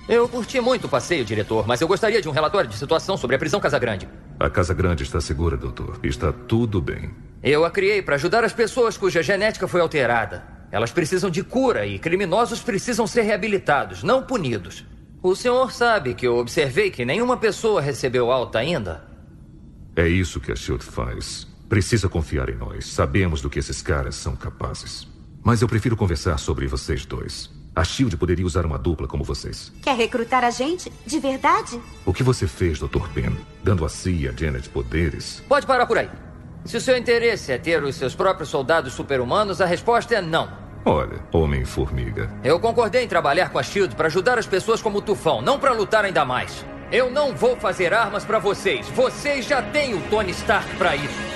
Eu curti muito o passeio, diretor, mas eu gostaria de um relatório de situação sobre a prisão Casagrande. A Casa Grande está segura, doutor. Está tudo bem. Eu a criei para ajudar as pessoas cuja genética foi alterada. Elas precisam de cura e criminosos precisam ser reabilitados, não punidos. O senhor sabe que eu observei que nenhuma pessoa recebeu alta ainda? É isso que a SHIELD faz. Precisa confiar em nós. Sabemos do que esses caras são capazes. Mas eu prefiro conversar sobre vocês dois. A SHIELD poderia usar uma dupla como vocês. Quer recrutar a gente? De verdade? O que você fez, Dr. Ben? Dando a si e a Janet poderes? Pode parar por aí. Se o seu interesse é ter os seus próprios soldados super-humanos, a resposta é não. Olha, Homem-Formiga. Eu concordei em trabalhar com a SHIELD para ajudar as pessoas como o Tufão, não para lutar ainda mais. Eu não vou fazer armas para vocês. Vocês já têm o Tony Stark para isso.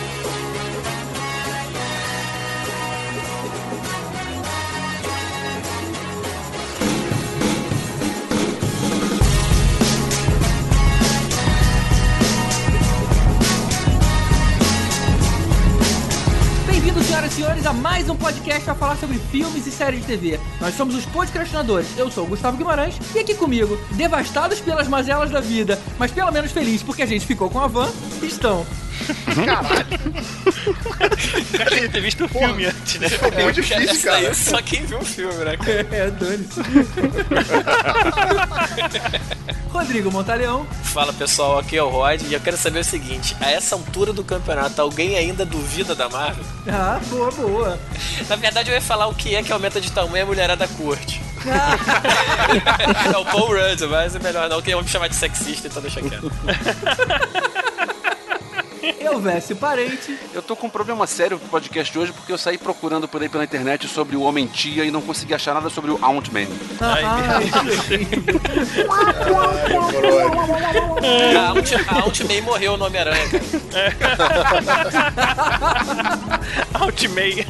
Senhoras e senhores, a mais um podcast para falar sobre filmes e séries de TV. Nós somos os podcastinadores. Eu sou o Gustavo Guimarães e aqui comigo, devastados pelas mazelas da vida, mas pelo menos felizes porque a gente ficou com a van, estão... Caralho. O cara tem que ter visto o filme antes, né? Foi muito difícil, cara. Só quem viu o filme, né? Dane-se. Rodrigo Montaleão. Fala pessoal, aqui é o Rod e eu quero saber o seguinte: a essa altura do campeonato, alguém ainda duvida da Marvel? Ah, boa, boa. Na verdade eu ia falar o que é que aumenta de tamanho a mulherada curte. É o Paul Rudd, mas é melhor não, que eu vou me chamar de sexista, então deixa quieto. Elvésio Parente. Eu tô com um problema sério pro podcast de hoje porque eu saí procurando por aí pela internet sobre o Homem-Tia e não consegui achar nada sobre o Ant-Man. A Ant-Man morreu no Homem-Aranha, cara. Ant-Man.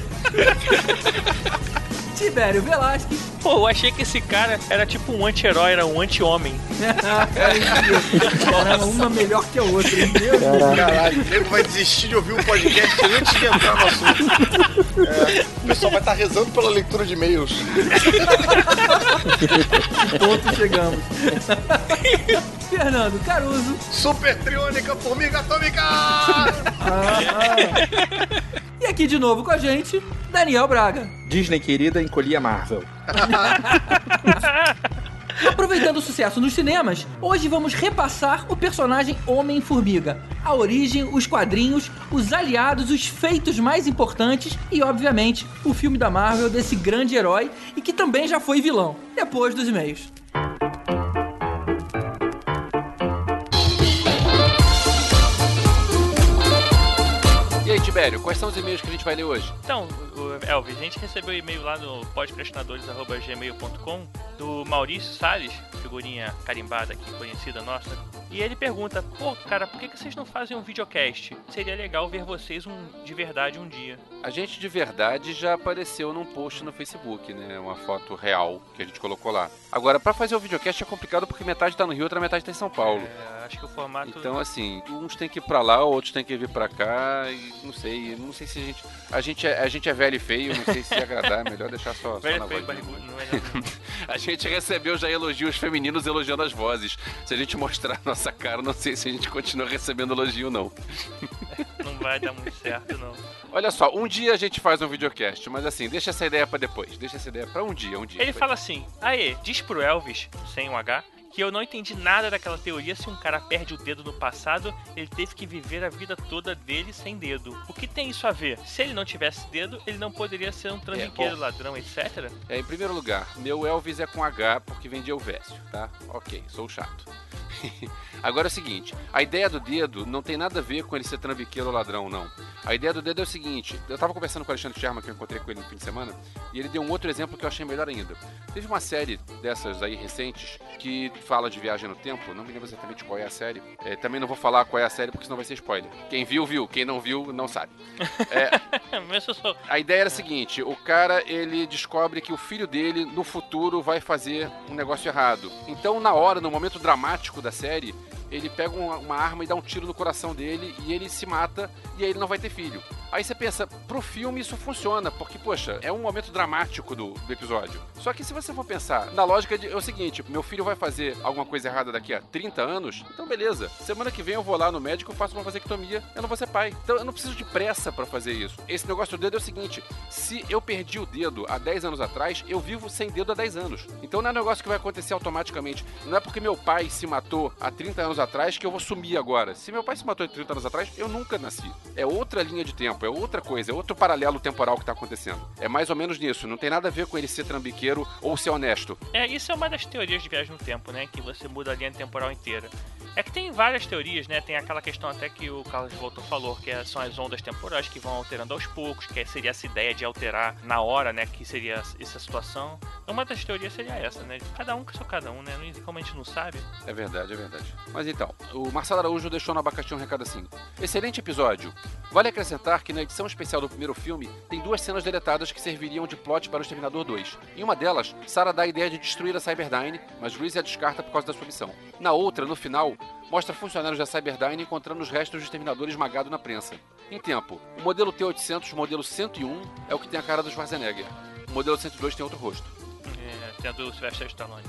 Tibério Velasquez. Pô, eu achei que esse cara era tipo um anti-herói, era um anti-homem. Caramba, uma melhor que a outra, hein? Caralho, o nego vai desistir de ouvir um podcast antes de entrar no assunto. O pessoal vai estar rezando pela leitura de e-mails. Ponto, chegamos. Fernando Caruso. Super Triônica, Formiga Atômica! E aqui de novo com a gente, Daniel Braga. Disney querida, encolhi a Marvel. Aproveitando o sucesso nos cinemas, hoje vamos repassar o personagem Homem-Formiga. A origem, os quadrinhos, os aliados, os feitos mais importantes e, obviamente, o filme da Marvel desse grande herói e que também já foi vilão. Depois dos e-mails. E aí, Tibério, quais são os e-mails que a gente vai ler hoje? Então, Elvis, a gente recebeu um e-mail lá no podcastinadores@gmail.com do Maurício Salles, figurinha carimbada aqui, conhecida nossa. E ele pergunta, pô, cara, por que vocês não fazem um videocast? Seria legal ver vocês de verdade um dia. A gente de verdade já apareceu num post no Facebook, né? Uma foto real que a gente colocou lá. Agora, pra fazer o videocast é complicado porque metade tá no Rio, outra metade tá em São Paulo. Acho que o formato... Então, assim, uns tem que ir pra lá, outros tem que vir pra cá, e não sei se a gente é velho e feio, não sei se agradar, é melhor deixar só velho na feio, voz. barrigudo, não é não. A gente recebeu já elogios femininos elogiando as vozes. Se a gente mostrar nossa cara, não sei se a gente continua recebendo elogio, não. Não vai dar muito certo, não. Olha só, um dia a gente faz um videocast, mas assim, deixa essa ideia pra depois. Deixa essa ideia pra um dia. Ele fala assim, aê, diz pro Elvis, sem um H, que eu não entendi nada daquela teoria. Se um cara perde o dedo no passado, ele teve que viver a vida toda dele sem dedo. O que tem isso a ver? Se ele não tivesse dedo, ele não poderia ser um trambiqueiro, ladrão, etc? Em primeiro lugar, meu Elvis é com H porque vem de Elvésio, tá? Ok, sou chato. Agora é o seguinte, a ideia do dedo não tem nada a ver com ele ser trambiqueiro ou ladrão, não. A ideia do dedo é o seguinte, eu tava conversando com o Alexandre Sherman, que eu encontrei com ele no fim de semana, e ele deu um outro exemplo que eu achei melhor ainda. Teve uma série dessas aí recentes que fala de viagem no tempo, não me lembro exatamente qual é a série. Também não vou falar qual é a série porque senão vai ser spoiler. Quem viu, viu. Quem não viu, não sabe. A ideia era a seguinte, o cara, ele descobre que o filho dele, no futuro, vai fazer um negócio errado. Então, na hora, no momento dramático da série, ele pega uma arma e dá um tiro no coração dele e ele se mata e aí ele não vai ter filho. Aí você pensa, pro filme isso funciona, porque, poxa, é um momento dramático do episódio. Só que se você for pensar, na lógica é o seguinte, meu filho vai fazer alguma coisa errada daqui a 30 anos, então beleza. Semana que vem eu vou lá no médico, eu faço uma vasectomia, eu não vou ser pai. Então eu não preciso de pressa pra fazer isso. Esse negócio do dedo é o seguinte, se eu perdi o dedo há 10 anos atrás, eu vivo sem dedo há 10 anos. Então não é um negócio que vai acontecer automaticamente. Não é porque meu pai se matou há 30 anos atrás que eu vou sumir agora. Se meu pai se matou há 30 anos atrás, eu nunca nasci. É outra linha de tempo, é outra coisa, é outro paralelo temporal que tá acontecendo. É mais ou menos nisso, não tem nada a ver com ele ser trambiqueiro ou ser honesto. Isso é uma das teorias de viagem no tempo, né? Que você muda a linha temporal inteira. É que tem várias teorias, né? Tem aquela questão até que o Carlos Voltor falou, que são as ondas temporais que vão alterando aos poucos, que seria essa ideia de alterar na hora, né? Que seria essa situação. Uma das teorias seria essa, né? Cada um que seu cada um, né? Como a gente não sabe. É verdade, é verdade. Mas então, o Marcelo Araújo deixou no Abacaxi um recado assim. Excelente episódio. Vale acrescentar que na edição especial do primeiro filme, tem 2 cenas deletadas que serviriam de plot para o Exterminador 2. Em uma delas, Sarah dá a ideia de destruir a Cyberdyne, mas Reese a descarta por causa da sua missão. Na outra, no final, mostra funcionários da Cyberdyne encontrando os restos do Exterminador esmagado na prensa. Em tempo, o modelo T-800, modelo 101, é o que tem a cara do Schwarzenegger. O modelo 102 tem outro rosto. Tem a do Sylvester Stallone.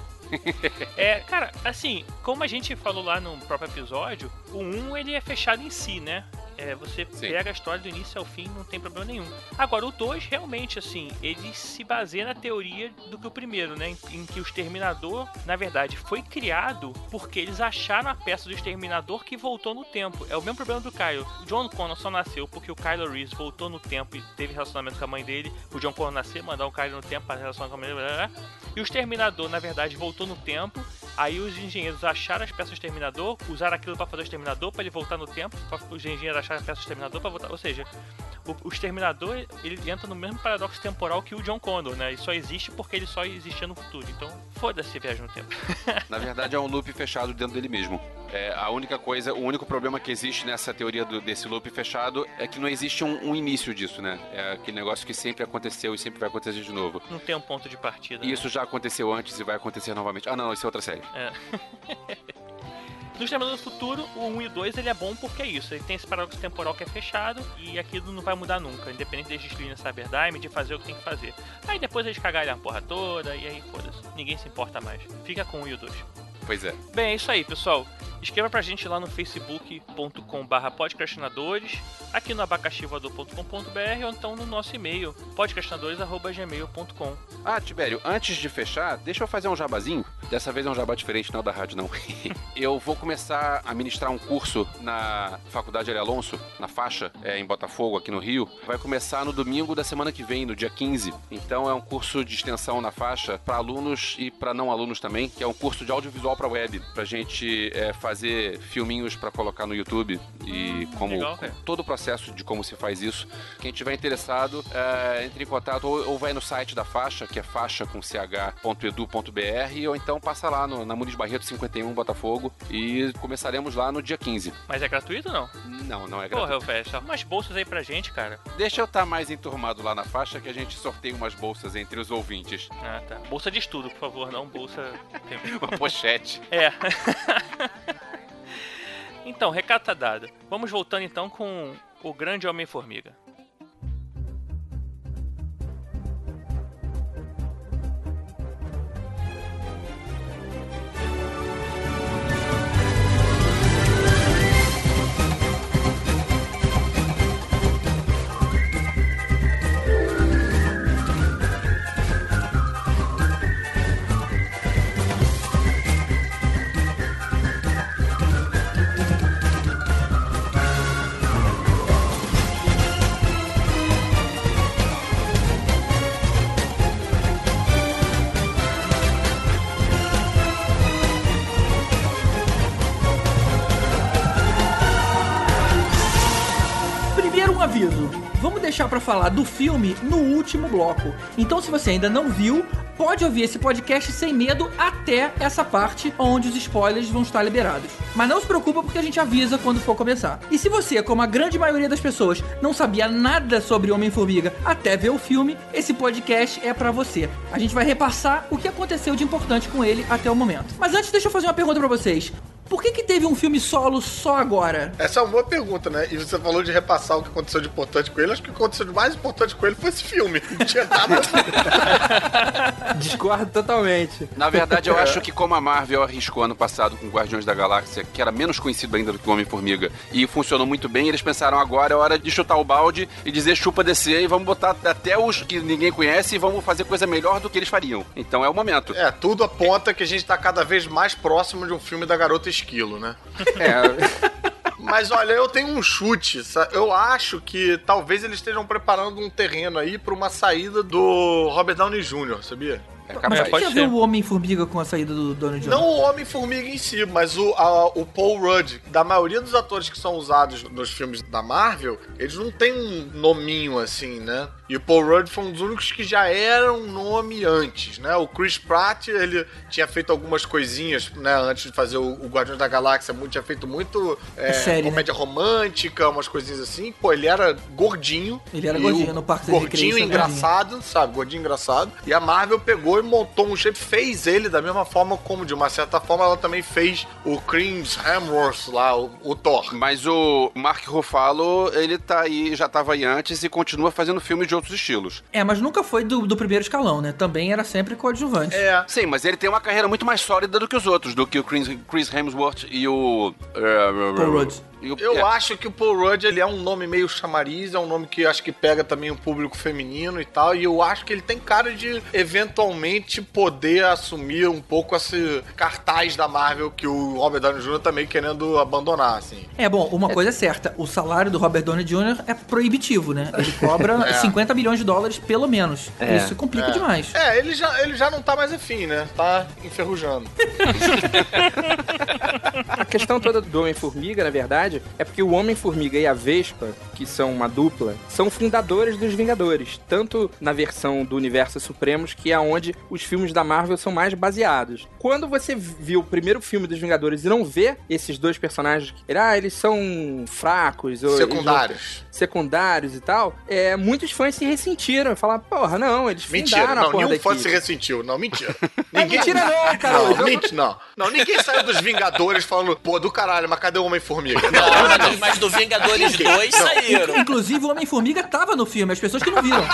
Cara, assim, como a gente falou lá no próprio episódio, o 1 ele é fechado em si, né? Você pega a história do início ao fim, não tem problema nenhum. Agora, o 2, realmente, assim, ele se baseia na teoria do que o primeiro, né? Em que o Exterminador, na verdade, foi criado porque eles acharam a peça do Exterminador que voltou no tempo. É o mesmo problema do Kylo. O John Connor só nasceu porque o Kylo Reese voltou no tempo e teve relacionamento com a mãe dele. O John Connor nasceu, mandar o Kylo no tempo para relacionar com a mãe dele. Blá, blá, blá. E o Exterminador, na verdade, voltou no tempo. Aí os engenheiros acharam as peças do Exterminador, usaram aquilo para fazer o Exterminador, para ele voltar no tempo. Os engenheiros acharam a peça do Exterminador para voltar. Ou seja, o Exterminador, ele entra no mesmo paradoxo temporal que o John Connor, né? Ele só existe porque ele só existia no futuro. Então, foda-se a viagem no tempo. Na verdade, é um loop fechado dentro dele mesmo. A única coisa, o único problema que existe nessa teoria desse loop fechado é que não existe um início disso, né? É aquele negócio que sempre aconteceu e sempre vai acontecer de novo. Não tem um ponto de partida. E isso já aconteceu antes e vai acontecer novamente. Ah, não, isso é outra série. No Exterminador do Futuro, o 1 e o 2 ele é bom porque é isso. Ele tem esse paradoxo temporal que é fechado e aquilo não vai mudar nunca, independente de destruir na Cyberdyne, de fazer o que tem que fazer. Aí depois eles cagarem a porra toda e aí foda-se. Ninguém se importa mais. Fica com o 1 e o 2. Pois é. Bem, é isso aí, pessoal. Escreva pra gente lá no facebook.com/podcastinadores, aqui no abacaxivoador.com.br ou então no nosso e-mail, podcastinadores@gmail.com. Ah, Tibério, antes de fechar, deixa eu fazer um jabazinho. Dessa vez é um jabá diferente, não da rádio, não. Eu vou começar a ministrar um curso na Faculdade Ari Alonso, na Faixa, em Botafogo, aqui no Rio. Vai começar no domingo da semana que vem, no dia 15. Então é um curso de extensão na Faixa para alunos e para não alunos também, que é um curso de audiovisual para web, pra gente fazer filminhos para colocar no YouTube e como legal, todo o processo de como se faz isso. Quem tiver interessado, entre em contato ou vai no site da Faixa, que é faixa.edu.br, ou então passa lá na Muniz Barreto 51, Botafogo, e começaremos lá no dia 15. Mas é gratuito ou não? Não é gratuito. Porra, velho, arruma umas bolsas aí pra gente, cara. Deixa eu estar mais enturmado lá na Faixa que a gente sorteia umas bolsas entre os ouvintes. Ah, tá. Bolsa de estudo, por favor, não bolsa... Uma pochete. Então, recado tá dado. Vamos voltando então com o grande Homem-Formiga. Vamos deixar pra falar do filme no último bloco. Então, se você ainda não viu, pode ouvir esse podcast sem medo até essa parte onde os spoilers vão estar liberados. Mas não se preocupa porque a gente avisa quando for começar. E se você, como a grande maioria das pessoas, não sabia nada sobre Homem-Formiga até ver o filme, esse podcast é pra você. A gente vai repassar o que aconteceu de importante com ele até o momento. Mas antes, deixa eu fazer uma pergunta pra vocês. Por que teve um filme solo só agora? Essa é uma boa pergunta, né? E você falou de repassar o que aconteceu de importante com ele. Acho que o que aconteceu de mais importante com ele foi esse filme. Não tinha nada. Discordo totalmente. Na verdade, eu acho que como a Marvel arriscou ano passado com Guardiões da Galáxia, que era menos conhecido ainda do que o Homem-Formiga, e funcionou muito bem, eles pensaram, agora é hora de chutar o balde e dizer chupa DC e vamos botar até os que ninguém conhece e vamos fazer coisa melhor do que eles fariam. Então é o momento. Tudo aponta que a gente tá cada vez mais próximo de um filme da Garota Esquilo, né? Mas olha, eu tenho um chute. Eu acho que talvez eles estejam preparando um terreno aí pra uma saída do Robert Downey Jr., sabia? Mas o que tem a ver o Homem-Formiga com a saída do Downey Jr.? Não o Homem-Formiga em si, mas o Paul Rudd. Da maioria dos atores que são usados nos filmes da Marvel, eles não têm um nominho assim, né? E o Paul Rudd foi um dos únicos que já era um nome antes, né? O Chris Pratt, ele tinha feito algumas coisinhas, né? Antes de fazer o Guardiões da Galáxia, tinha feito muito série, comédia romântica, umas coisinhas assim. Pô, ele era gordinho. Ele era gordinho no Parque da Recreação. Gordinho engraçado, sabe? Gordinho engraçado. E a Marvel pegou e montou um jeito, fez ele da mesma forma como, de uma certa forma, ela também fez o Chris Hemsworth lá, o Thor. Mas o Mark Ruffalo, ele tá aí, já tava aí antes e continua fazendo filmes de outros estilos. Mas nunca foi do primeiro escalão, né? Também era sempre coadjuvante. Sim, mas ele tem uma carreira muito mais sólida do que os outros, do que o Chris Hemsworth e o... Paul Rudd. Eu acho que o Paul Rudd, ele é um nome meio chamariz, é um nome que acho que pega também o público feminino e tal, e eu acho que ele tem cara de, eventualmente, poder assumir um pouco esse cartaz da Marvel que o Robert Downey Jr. tá meio querendo abandonar, assim. Bom, uma coisa é certa, o salário do Robert Downey Jr. é proibitivo, né? Ele cobra 50 milhões de dólares, pelo menos. Isso complica demais. Ele já não tá mais afim, né? Tá enferrujando. A questão toda do Homem-Formiga, na verdade, é porque o Homem-Formiga e a Vespa, que são uma dupla, são fundadores dos Vingadores, tanto na versão do Universo Supremos, que é onde os filmes da Marvel são mais baseados. Quando você viu o primeiro filme dos Vingadores e não vê esses dois personagens, eles são fracos, secundários e tal, muitos fãs se ressentiram, falaram, porra, não, eles fundaram a porra nenhum fã se ressentiu, não, mentira. Mentira não, cara. Não, ninguém saiu dos Vingadores falando, pô, do caralho, mas cadê o Homem-Formiga? Mas do Vingadores 2 saíram. Inclusive, o Homem-Formiga tava no filme, as pessoas que não viram.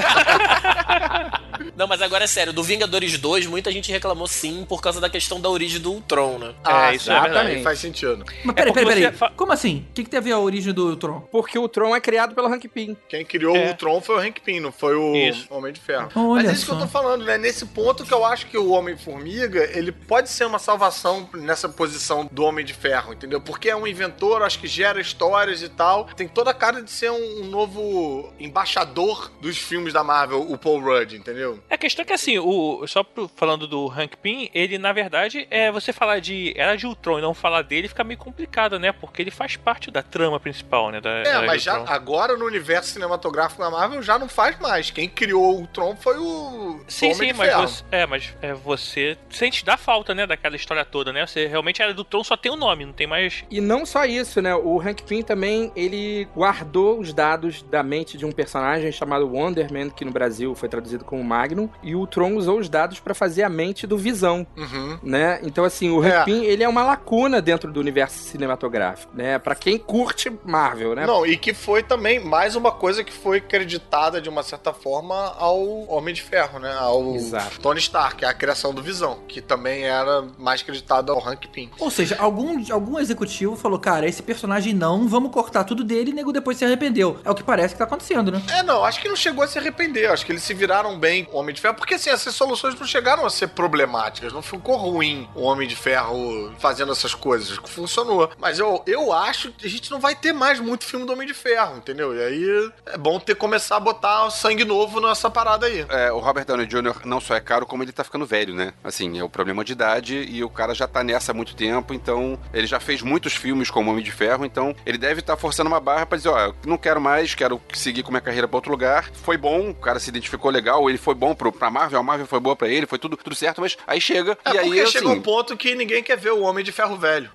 Não, mas agora é sério, do Vingadores 2, muita gente reclamou sim por causa da questão da origem do Ultron, né? Isso é verdade. Faz sentido. Mas peraí. Como assim? O que tem a ver a origem do Ultron? Porque o Ultron é criado pelo Hank Pym. Quem criou o Ultron foi o Hank Pym, não foi o Homem de Ferro. Mas é isso que eu tô falando, né? Nesse ponto que eu acho que o Homem-Formiga, ele pode ser uma salvação nessa posição do Homem de Ferro, entendeu? Porque é um inventor, acho que gera histórias e tal. Tem toda a cara de ser um novo embaixador dos filmes da Marvel, o Paul Rudd, entendeu? A questão é que assim, só falando do Hank Pym, ele na verdade, você falar de Era de Ultron e não falar dele fica meio complicado, né? Porque ele faz parte da trama principal, né? Mas já agora no universo cinematográfico da Marvel já não faz mais. Quem criou o Ultron foi o Homem de Ferro. Mas você sente da falta, né? Daquela história toda, né? Você realmente Era do Ultron só tem o nome, não tem mais... E não só isso, né? O Hank Pym também, ele guardou os dados da mente de um personagem chamado Wonder Man, que no Brasil foi traduzido como Magnum, e o Ultron usou os dados pra fazer a mente do Visão, né? Então, assim, o Hank Pym, ele é uma lacuna dentro do universo cinematográfico, né? Pra quem curte Marvel, né? Não, e que foi também mais uma coisa que foi creditada, de uma certa forma, ao Homem de Ferro, né? Ao Tony Stark, a criação do Visão, que também era mais creditada ao Hank Pym. Ou seja, algum executivo falou, cara, esse personagem não, vamos cortar tudo dele, e o nego depois se arrependeu. É o que parece que tá acontecendo, né? Não, acho que não chegou a se arrepender, acho que eles se viraram bem com o Homem de Ferro, porque assim, essas soluções não chegaram a ser problemáticas, não ficou ruim o Homem de Ferro fazendo essas coisas, funcionou. Mas eu acho que a gente não vai ter mais muito filme do Homem de Ferro, entendeu? E aí é bom começar a botar sangue novo nessa parada aí. O Robert Downey Jr. não só é caro, como ele tá ficando velho, né? Assim, é o problema de idade e o cara já tá nessa há muito tempo, então ele já fez muitos filmes como Homem de Ferro, então ele deve estar forçando uma barra pra dizer, eu não quero mais, quero seguir com minha carreira pra outro lugar. Foi bom, o cara se identificou legal, ele foi bom pra Marvel, a Marvel foi boa pra ele, foi tudo certo, mas aí chega e aí porque chega um ponto que ninguém quer ver o Homem de Ferro velho.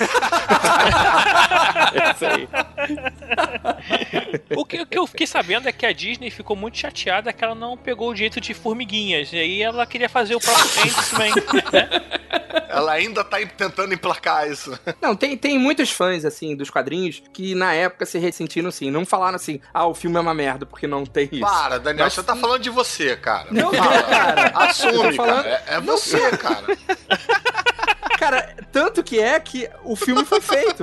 É isso aí. O que eu fiquei sabendo é que a Disney ficou muito chateada que ela não pegou o jeito de Formiguinhas, e aí ela queria fazer o próprio Ant-Man, né? Ela ainda tá tentando emplacar isso. Não, tem muitos fãs, assim, dos quadrinhos que na época se ressentiram, assim. Não falaram assim, o filme é uma merda, porque não tem isso. Para, Daniel, você tá falando de você, cara. Não, cara. Assume, falando... cara. É você, cara. Cara, tanto que o filme foi feito.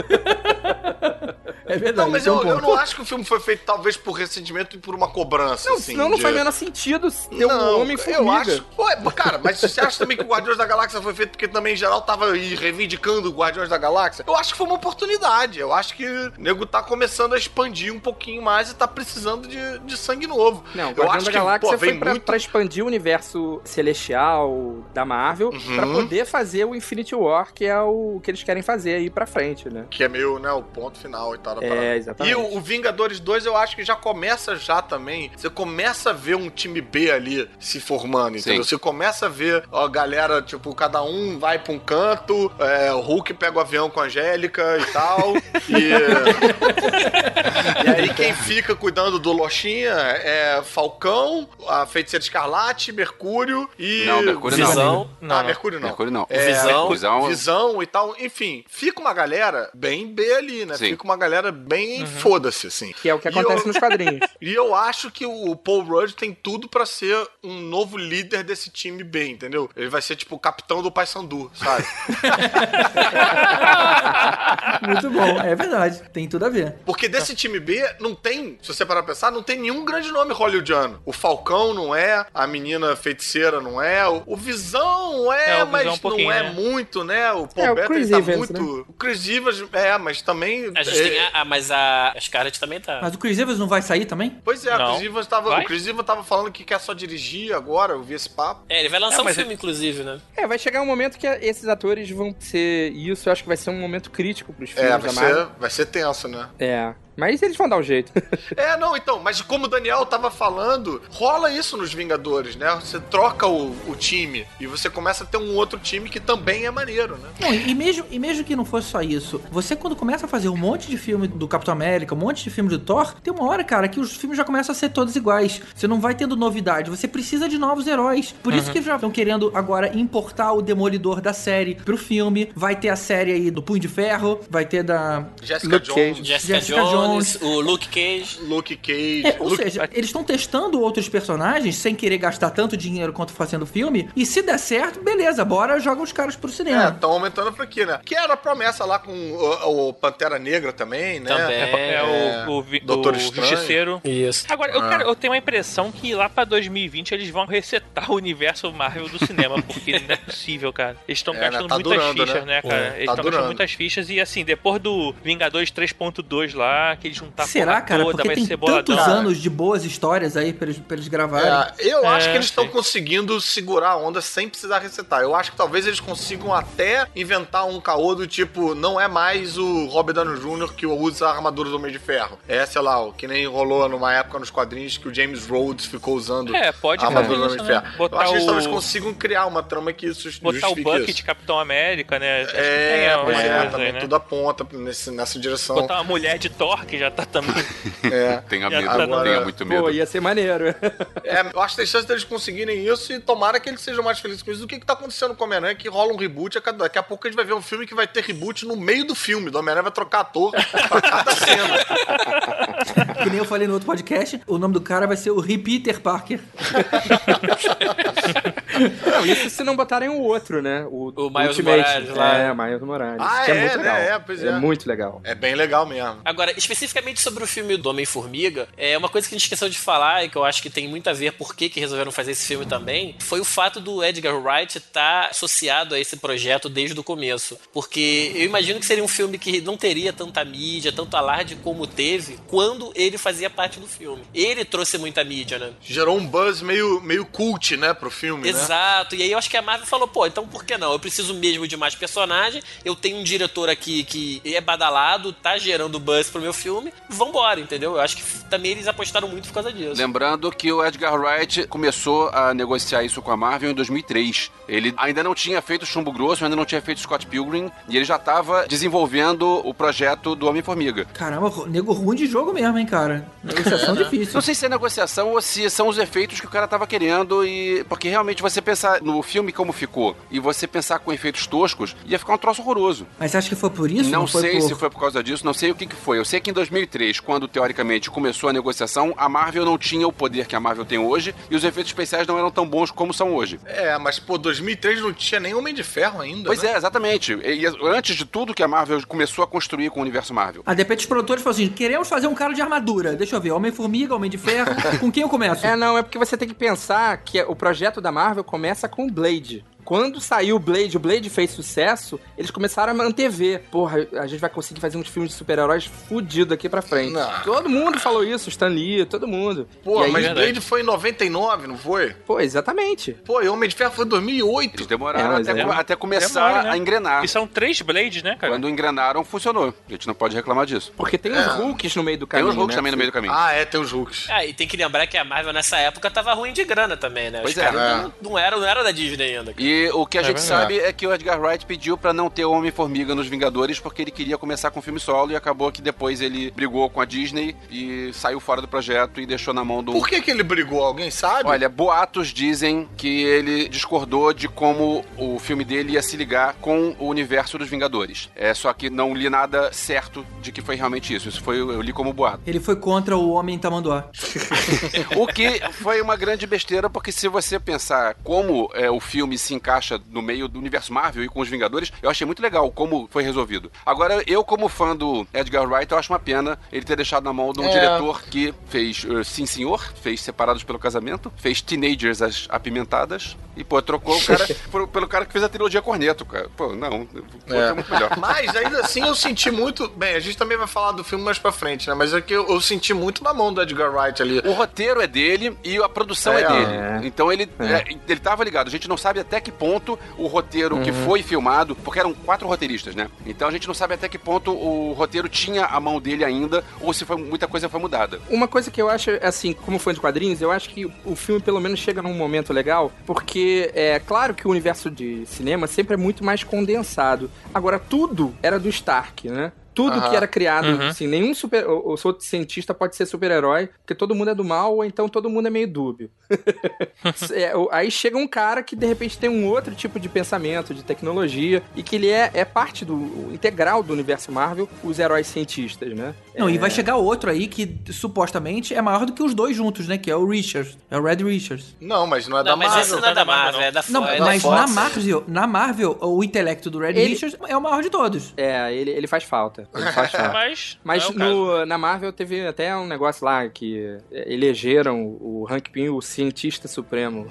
É verdade. Não, mas eu não acho que o filme foi feito talvez por ressentimento e por uma cobrança, não, assim. Não faz menor sentido ter um Homem-Formiga. Eu acho... Pô, cara, mas você acha também que o Guardiões da Galáxia foi feito porque também, em geral, tava aí reivindicando o Guardiões da Galáxia? Eu acho que foi uma oportunidade. Eu acho que o nego tá começando a expandir um pouquinho mais e tá precisando de sangue novo. Não, o Guardiões da Galáxia foi pra expandir o universo celestial da Marvel, pra poder fazer o Infinity War, que é o que eles querem fazer aí pra frente, né? Que é meio, né, o ponto final e tal. Exatamente. E o Vingadores 2 eu acho que já começa também. Você começa a ver um time B ali se formando, entendeu? Sim. Você começa a ver a galera, tipo, cada um vai pra um canto, o Hulk pega o avião com a Angélica e tal. E aí quem fica cuidando do Lochinha é Falcão, a Feiticeira Escarlate, Mercúrio e... Não, Mercúrio Visão. não. Mercúrio não. Mercúrio não. Visão e tal. Enfim, fica uma galera bem B ali, né? Sim. Fica uma galera bem foda-se, assim. Que é o que acontece nos quadrinhos. E eu acho que o Paul Rudd tem tudo pra ser um novo líder desse time B, entendeu? Ele vai ser tipo o capitão do Paysandu, sabe? Muito bom, é verdade. Tem tudo a ver. Porque desse time B não tem, se você parar pra pensar, não tem nenhum grande nome hollywoodiano. O Falcão não é, a menina feiticeira não é, o Visão mas não é muito, né? O Paul Bettany tá Evans, muito... Né? O Chris Evans, mas também... A gente tem mas a Scarlett também tá. Mas o Chris Evans não vai sair também? Pois é, o Chris Evans tava falando que quer só dirigir agora, eu vi esse papo. Ele vai lançar um filme, inclusive, né? Vai chegar um momento que esses atores vão ser isso, eu acho que vai ser um momento crítico pros filmes da Marvel. Vai ser tenso, né? Mas eles vão dar um jeito. Mas como o Daniel tava falando, rola isso nos Vingadores, né? Você troca o time e você começa a ter um outro time que também é maneiro, né? Não, e mesmo que não fosse só isso, você quando começa a fazer um monte de filme do Capitão América, um monte de filme do Thor, tem uma hora, cara, que os filmes já começam a ser todos iguais. Você não vai tendo novidade, você precisa de novos heróis. Por isso que já estão querendo agora importar o Demolidor da série pro filme. Vai ter a série aí do Punho de Ferro, vai ter da... Jessica Jones, o Luke Cage. Ou seja, eles estão testando outros personagens sem querer gastar tanto dinheiro quanto fazendo filme. E se der certo, beleza, bora joga os caras pro cinema. Estão aumentando a franquia, né? Que era a promessa lá com o Pantera Negra também, né? Também. Doutor o Justiceiro. Isso. Agora, eu tenho a impressão que lá pra 2020 eles vão resetar o universo Marvel do cinema, porque não é possível, cara. Eles estão gastando muitas fichas, né, cara? Eles estão gastando muitas fichas e, assim, depois do Vingadores 3.2 lá, que eles juntar será, cara? toda, porque vai tem ser boladão. tantos anos de boas histórias aí pra eles gravarem. Eu acho que eles estão conseguindo segurar a onda sem precisar resetar. Eu acho que talvez eles consigam até inventar um caô do tipo, não é mais o Robert Downey Jr. que usa a armadura do Homem de Ferro. Sei lá, que nem rolou numa época nos quadrinhos que o James Rhodes ficou usando a armadura do Homem de Ferro. Botar eu acho que eles talvez consigam criar uma trama que isso botar o Bucky de Capitão América, né? Também né? Tudo aponta nessa direção. Botar uma mulher de Thor, que já tá também... Tenha medo, tenha muito medo. Pô, ia ser maneiro. Eu acho que tem chance deles conseguirem isso e tomara que eles sejam mais felizes com isso. O que tá acontecendo com o Homem-Aranha? Que rola um reboot, daqui a pouco a gente vai ver um filme que vai ter reboot no meio do filme. O Homem-Aranha vai trocar ator pra cada cena. Que nem eu falei no outro podcast, o nome do cara vai ser o Repeater Parker. Não, isso se não botarem o outro, né? O Miles Ultimate. Morales lá. Miles Morales. Que é muito legal. Pois é muito legal. É bem legal mesmo. Agora, especificamente sobre o filme do Homem-Formiga, uma coisa que a gente esqueceu de falar e que eu acho que tem muito a ver por que resolveram fazer esse filme também, foi o fato do Edgar Wright estar associado a esse projeto desde o começo. Porque eu imagino que seria um filme que não teria tanta mídia, tanto alarde como teve quando ele fazia parte do filme. Ele trouxe muita mídia, né? Gerou um buzz meio cult, né, pro filme, Exato. E aí eu acho que a Marvel falou, então por que não? Eu preciso mesmo de mais personagem, eu tenho um diretor aqui que é badalado, tá gerando buzz pro meu filme, vambora, entendeu? Eu acho que também eles apostaram muito por causa disso. Lembrando que o Edgar Wright começou a negociar isso com a Marvel em 2003. Ele ainda não tinha feito Chumbo Grosso, ainda não tinha feito Scott Pilgrim, e ele já tava desenvolvendo o projeto do Homem-Formiga. Caramba, nego ruim de jogo mesmo, hein, cara? Negociação difícil. Não sei se é negociação ou se são os efeitos que o cara tava querendo, porque realmente você pensar no filme como ficou e você pensar com efeitos toscos, ia ficar um troço horroroso. Mas você acha que foi por isso? Não sei se foi por causa disso, não sei o que foi. Eu sei que em 2003, quando teoricamente começou a negociação, a Marvel não tinha o poder que a Marvel tem hoje e os efeitos especiais não eram tão bons como são hoje. Mas 2003 não tinha nem Homem de Ferro ainda. Pois é, exatamente. E antes de tudo que a Marvel começou a construir com o universo Marvel. De repente os produtores falaram assim, queremos fazer um cara de armadura. Deixa eu ver, Homem-Formiga, Homem de Ferro, com quem eu começo? É porque você tem que pensar que o projeto da Marvel começa com o Blade. Quando saiu o Blade fez sucesso, eles começaram a antever. Porra, a gente vai conseguir fazer uns filmes de super-heróis fudidos daqui pra frente. Não. Todo mundo falou isso, Stan Lee, todo mundo. Pô, mas Blade foi em 99, não foi? Pô, exatamente. Pô, e Homem de Ferro foi em 2008. Eles demoraram até começar a engrenar. E são 3 Blades, né, cara? Quando engrenaram, funcionou. A gente não pode reclamar disso. Porque tem os Hulks no meio do caminho, Tem os Hulks também no meio do caminho. Tem os Hulks. E tem que lembrar que a Marvel nessa época tava ruim de grana também, né? Pois não era da Disney ainda. E o que a gente sabe é que o Edgar Wright pediu pra não ter o Homem-Formiga nos Vingadores porque ele queria começar com filme solo e acabou que depois ele brigou com a Disney e saiu fora do projeto e deixou na mão do... Por que ele brigou? Alguém sabe? Olha, boatos dizem que ele discordou de como o filme dele ia se ligar com o universo dos Vingadores. Só que não li nada certo de que foi realmente isso. Eu li como boato. Ele foi contra o Homem Tamanduá. O que foi uma grande besteira, porque se você pensar como o filme se encaixa no meio do universo Marvel e com os Vingadores, eu achei muito legal como foi resolvido. Agora, eu como fã do Edgar Wright, eu acho uma pena ele ter deixado na mão de um diretor que fez Sim Senhor, fez Separados pelo Casamento, fez Teenagers as Apimentadas e, trocou o cara pelo cara que fez a trilogia Corneto, cara. Não, é muito melhor. Mas, ainda assim, eu senti muito... Bem, a gente também vai falar do filme mais pra frente, né? Mas é que eu senti muito na mão do Edgar Wright ali. O roteiro é dele e a produção é dele. Então, ele tava ligado. A gente não sabe até que ponto o roteiro que foi filmado, porque eram 4 roteiristas, né? Então a gente não sabe até que ponto o roteiro tinha a mão dele ainda, ou se muita coisa foi mudada. Uma coisa que eu acho, assim, como fã de quadrinhos, eu acho que o filme pelo menos chega num momento legal, porque é claro que o universo de cinema sempre é muito mais condensado. Agora, tudo era do Stark, né? Tudo que era criado, assim, nenhum ou cientista pode ser super-herói, porque todo mundo é do mal, ou então todo mundo é meio dúbio. Aí chega um cara que, de repente, tem um outro tipo de pensamento, de tecnologia, e que ele é parte integral do universo Marvel, os heróis cientistas, né? Não, e vai chegar outro aí que, supostamente, é maior do que os dois juntos, né? Que é o Richards, é o Red Richards. Não, mas não é da Marvel. Mas esse não é da Marvel, é da Fox. Não, mas na Marvel, o intelecto do Red Richards é o maior de todos. Ele faz falta. Mas na Marvel teve até um negócio lá que elegeram o Hank Pym o cientista supremo.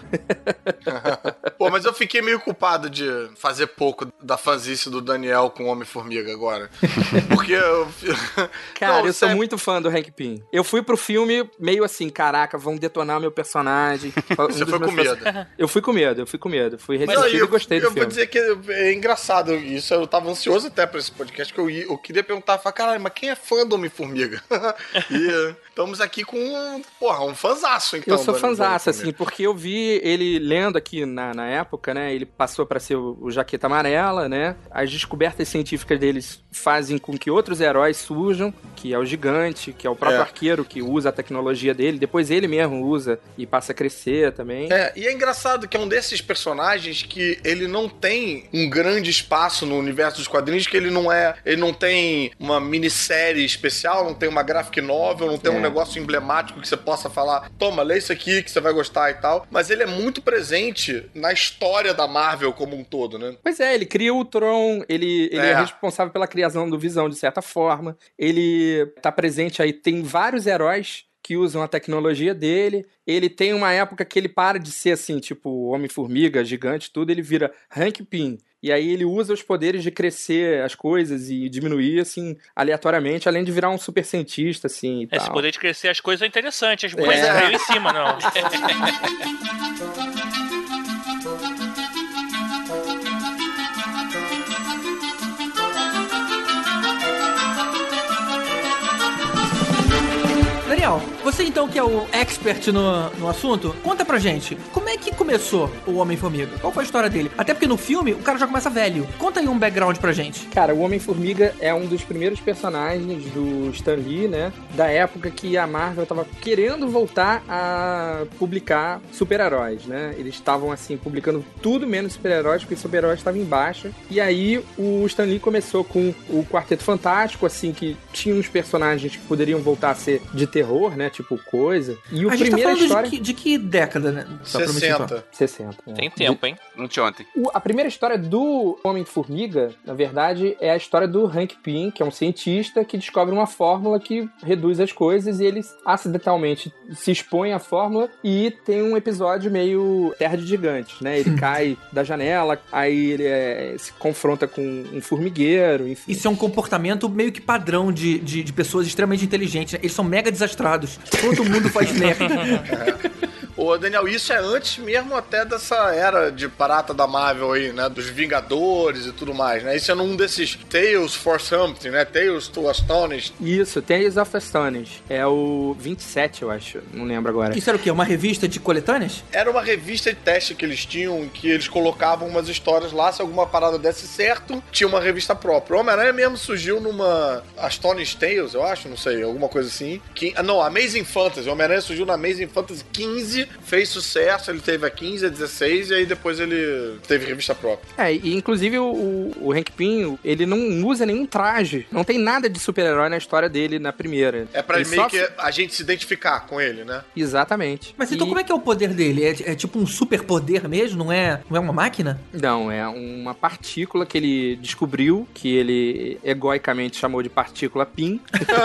Mas eu fiquei meio culpado de fazer pouco da fanzice do Daniel com o Homem-Formiga agora. Porque Cara, eu sou muito fã do Hank Pym. Eu fui pro filme meio assim, caraca, vão detonar meu personagem. Você foi com medo. Eu fui com medo. Fui resistido e gostei do filme. Eu vou dizer que é engraçado isso. Eu tava ansioso até pra esse podcast, que eu queria perguntar, caralho, mas quem é fã do Homem-Formiga? E estamos aqui com um fanzaço, então. Eu sou fanzaço, assim, porque eu vi ele lendo aqui na época, né? Ele passou pra ser o Jaqueta Amarela, né? As descobertas científicas deles fazem com que outros heróis surjam, que é o Gigante, que é o próprio Arqueiro, que usa a tecnologia dele. Depois ele mesmo usa e passa a crescer também. E é engraçado que é um desses personagens que ele não tem um grande espaço no universo dos quadrinhos, que ele não tem uma minissérie especial, não tem uma graphic novel, não tem um negócio emblemático que você possa falar, toma, lê isso aqui que você vai gostar e tal. Mas ele é muito presente na história da Marvel como um todo, né? Pois é, ele cria o Tron, ele é responsável pela criação do Visão, de certa forma. Ele tá presente aí, tem vários heróis que usam a tecnologia dele. Ele tem uma época que ele para de ser assim, tipo Homem-Formiga, Gigante, tudo, ele vira Hank Pym. E aí ele usa os poderes de crescer as coisas e diminuir, assim, aleatoriamente, além de virar um super cientista, assim, e tal. Esse poder de crescer as coisas é interessante, as coisas veio em cima, não. Daniel, Você então que é o expert no assunto, conta pra gente, como é que começou o Homem-Formiga? Qual foi a história dele? Até porque no filme o cara já começa velho. Conta aí um background pra gente. Cara, o Homem-Formiga é um dos primeiros personagens do Stan Lee, né? Da época que a Marvel tava querendo voltar a publicar super-heróis, né? Eles estavam, assim, publicando tudo menos super-heróis, porque super-heróis estavam em baixa. E aí o Stan Lee começou com o Quarteto Fantástico, assim, que tinha uns personagens que poderiam voltar a ser de terror, né? Tipo Coisa. E o a gente primeira tá falando história... de que década, né? 60. 60. É. Tem tempo, hein? Não tinha ontem. A primeira história do Homem-Formiga, na verdade, é a história do Hank Pym, que é um cientista que descobre uma fórmula que reduz as coisas e ele acidentalmente se expõe à fórmula e tem um episódio meio Terra de Gigantes, né? Ele cai da janela, aí ele se confronta com um formigueiro, enfim. Isso é um comportamento meio que padrão de pessoas extremamente inteligentes, né? Eles são mega desastrados. Todo mundo faz merda. Ô, Daniel, isso é antes mesmo até dessa era de parata da Marvel aí, né? Dos Vingadores e tudo mais, né? Isso é num desses Tales for Something, né? Tales to Astonish. Isso, Tales of Astonish. É o 27, eu acho. Não lembro agora. Isso era o quê? Uma revista de coletâneas? Era uma revista de teste que eles tinham, que eles colocavam umas histórias lá, se alguma parada desse certo, tinha uma revista própria. O Homem-Aranha mesmo surgiu numa Astonish Tales, eu acho, não sei, alguma coisa assim. Não, Amazing Fantasy. O Homem-Aranha surgiu na Amazing Fantasy 15, fez sucesso, ele teve a 15, a 16 e aí depois ele teve revista própria. E inclusive o Hank Pym, ele não usa nenhum traje, não tem nada de super-herói na história dele na primeira. É pra meio que a gente se identificar com ele, né? Exatamente. Mas então como é que é o poder dele? É tipo um superpoder mesmo? Não é uma máquina? Não, é uma partícula que ele descobriu, que ele egoicamente chamou de partícula Pym.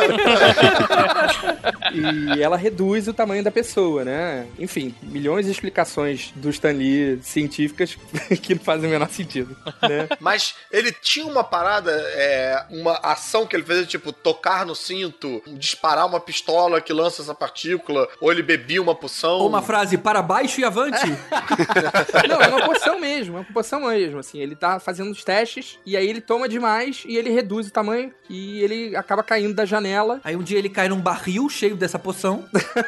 E ela reduz o tamanho da pessoa, né? Enfim, milhões de explicações do Stan Lee científicas que não fazem o menor sentido, né? Mas ele tinha uma parada, uma ação que ele fazia, tipo, tocar no cinto, disparar uma pistola que lança essa partícula, ou ele bebia uma poção. Ou uma frase, para baixo e avante. Não, é uma poção mesmo, assim, ele tá fazendo os testes, e aí ele toma demais, e ele reduz o tamanho, e ele acaba caindo da janela. Aí um dia ele cai num barril cheio dessa poção.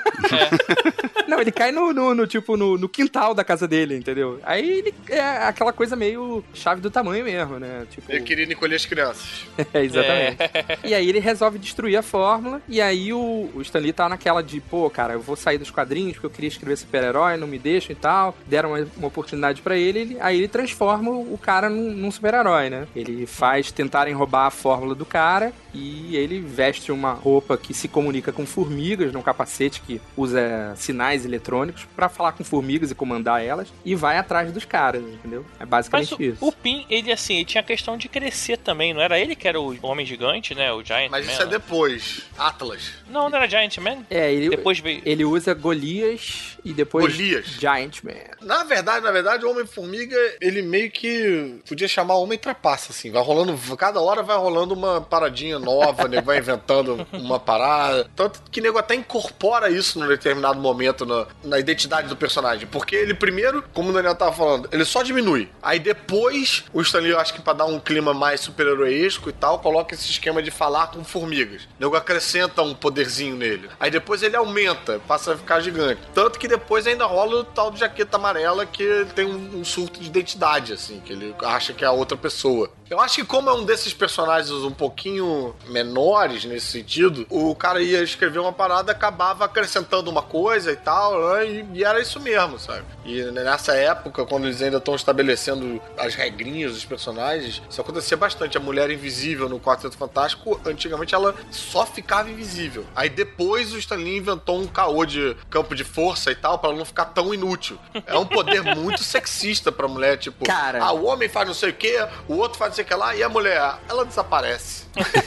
Não, ele cai no quintal da casa dele, entendeu? Aí ele é aquela coisa meio chave do tamanho mesmo, né? Tipo... Ele queria encolher as crianças. Exatamente. E aí ele resolve destruir a fórmula, e aí o Stan Lee tá naquela de, pô, cara, eu vou sair dos quadrinhos porque eu queria escrever super-herói, não me deixam e tal. Deram uma oportunidade pra ele, aí ele transforma o cara num super-herói, né? Ele faz tentarem roubar a fórmula do cara, e ele veste uma roupa que se comunica com formigas, num capacete que usa sinais eletrônicos pra falar com formigas e comandar elas, e vai atrás dos caras, entendeu? É basicamente isso. O Pym, ele tinha a questão de crescer também, não era ele que era o homem gigante, né? O Giant Man. Mas isso é depois. Atlas. Não era Giant Man? Depois veio... Ele usa Golias e depois Giant Man. Na verdade, o Homem-Formiga, ele meio que podia chamar Homem-Trapaça, assim. Vai rolando, cada hora vai rolando uma paradinha nova, né? Vai inventando uma parada. Tanto que o nego até incorpora isso num determinado momento na identidade do personagem. Porque ele primeiro, como o Daniel tava falando, ele só diminui. Aí depois, o Stan Lee, eu acho que pra dar um clima mais super-heroísco e tal, coloca esse esquema de falar com formigas. O nego acrescenta um poderzinho nele. Aí depois ele aumenta, passa a ficar gigante. Tanto que depois ainda rola o tal de jaqueta amarela, que ele tem um surto de identidade, assim, que ele acha que é a outra pessoa. Eu acho que como é um desses personagens um pouquinho menores nesse sentido, o cara ia escrever uma parada, acabava acrescentando uma coisa e tal, né? E era isso mesmo, sabe? E nessa época, quando eles ainda estão estabelecendo as regrinhas dos personagens, isso acontecia bastante. A Mulher Invisível no Quarteto Fantástico, antigamente ela só ficava invisível. Aí depois o Stan Lee inventou um caô de campo de força e tal, pra ela não ficar tão inútil. É um poder muito sexista pra mulher, tipo, cara, o homem faz não sei o que, o outro faz não sei o que lá, e a mulher, ela desaparece.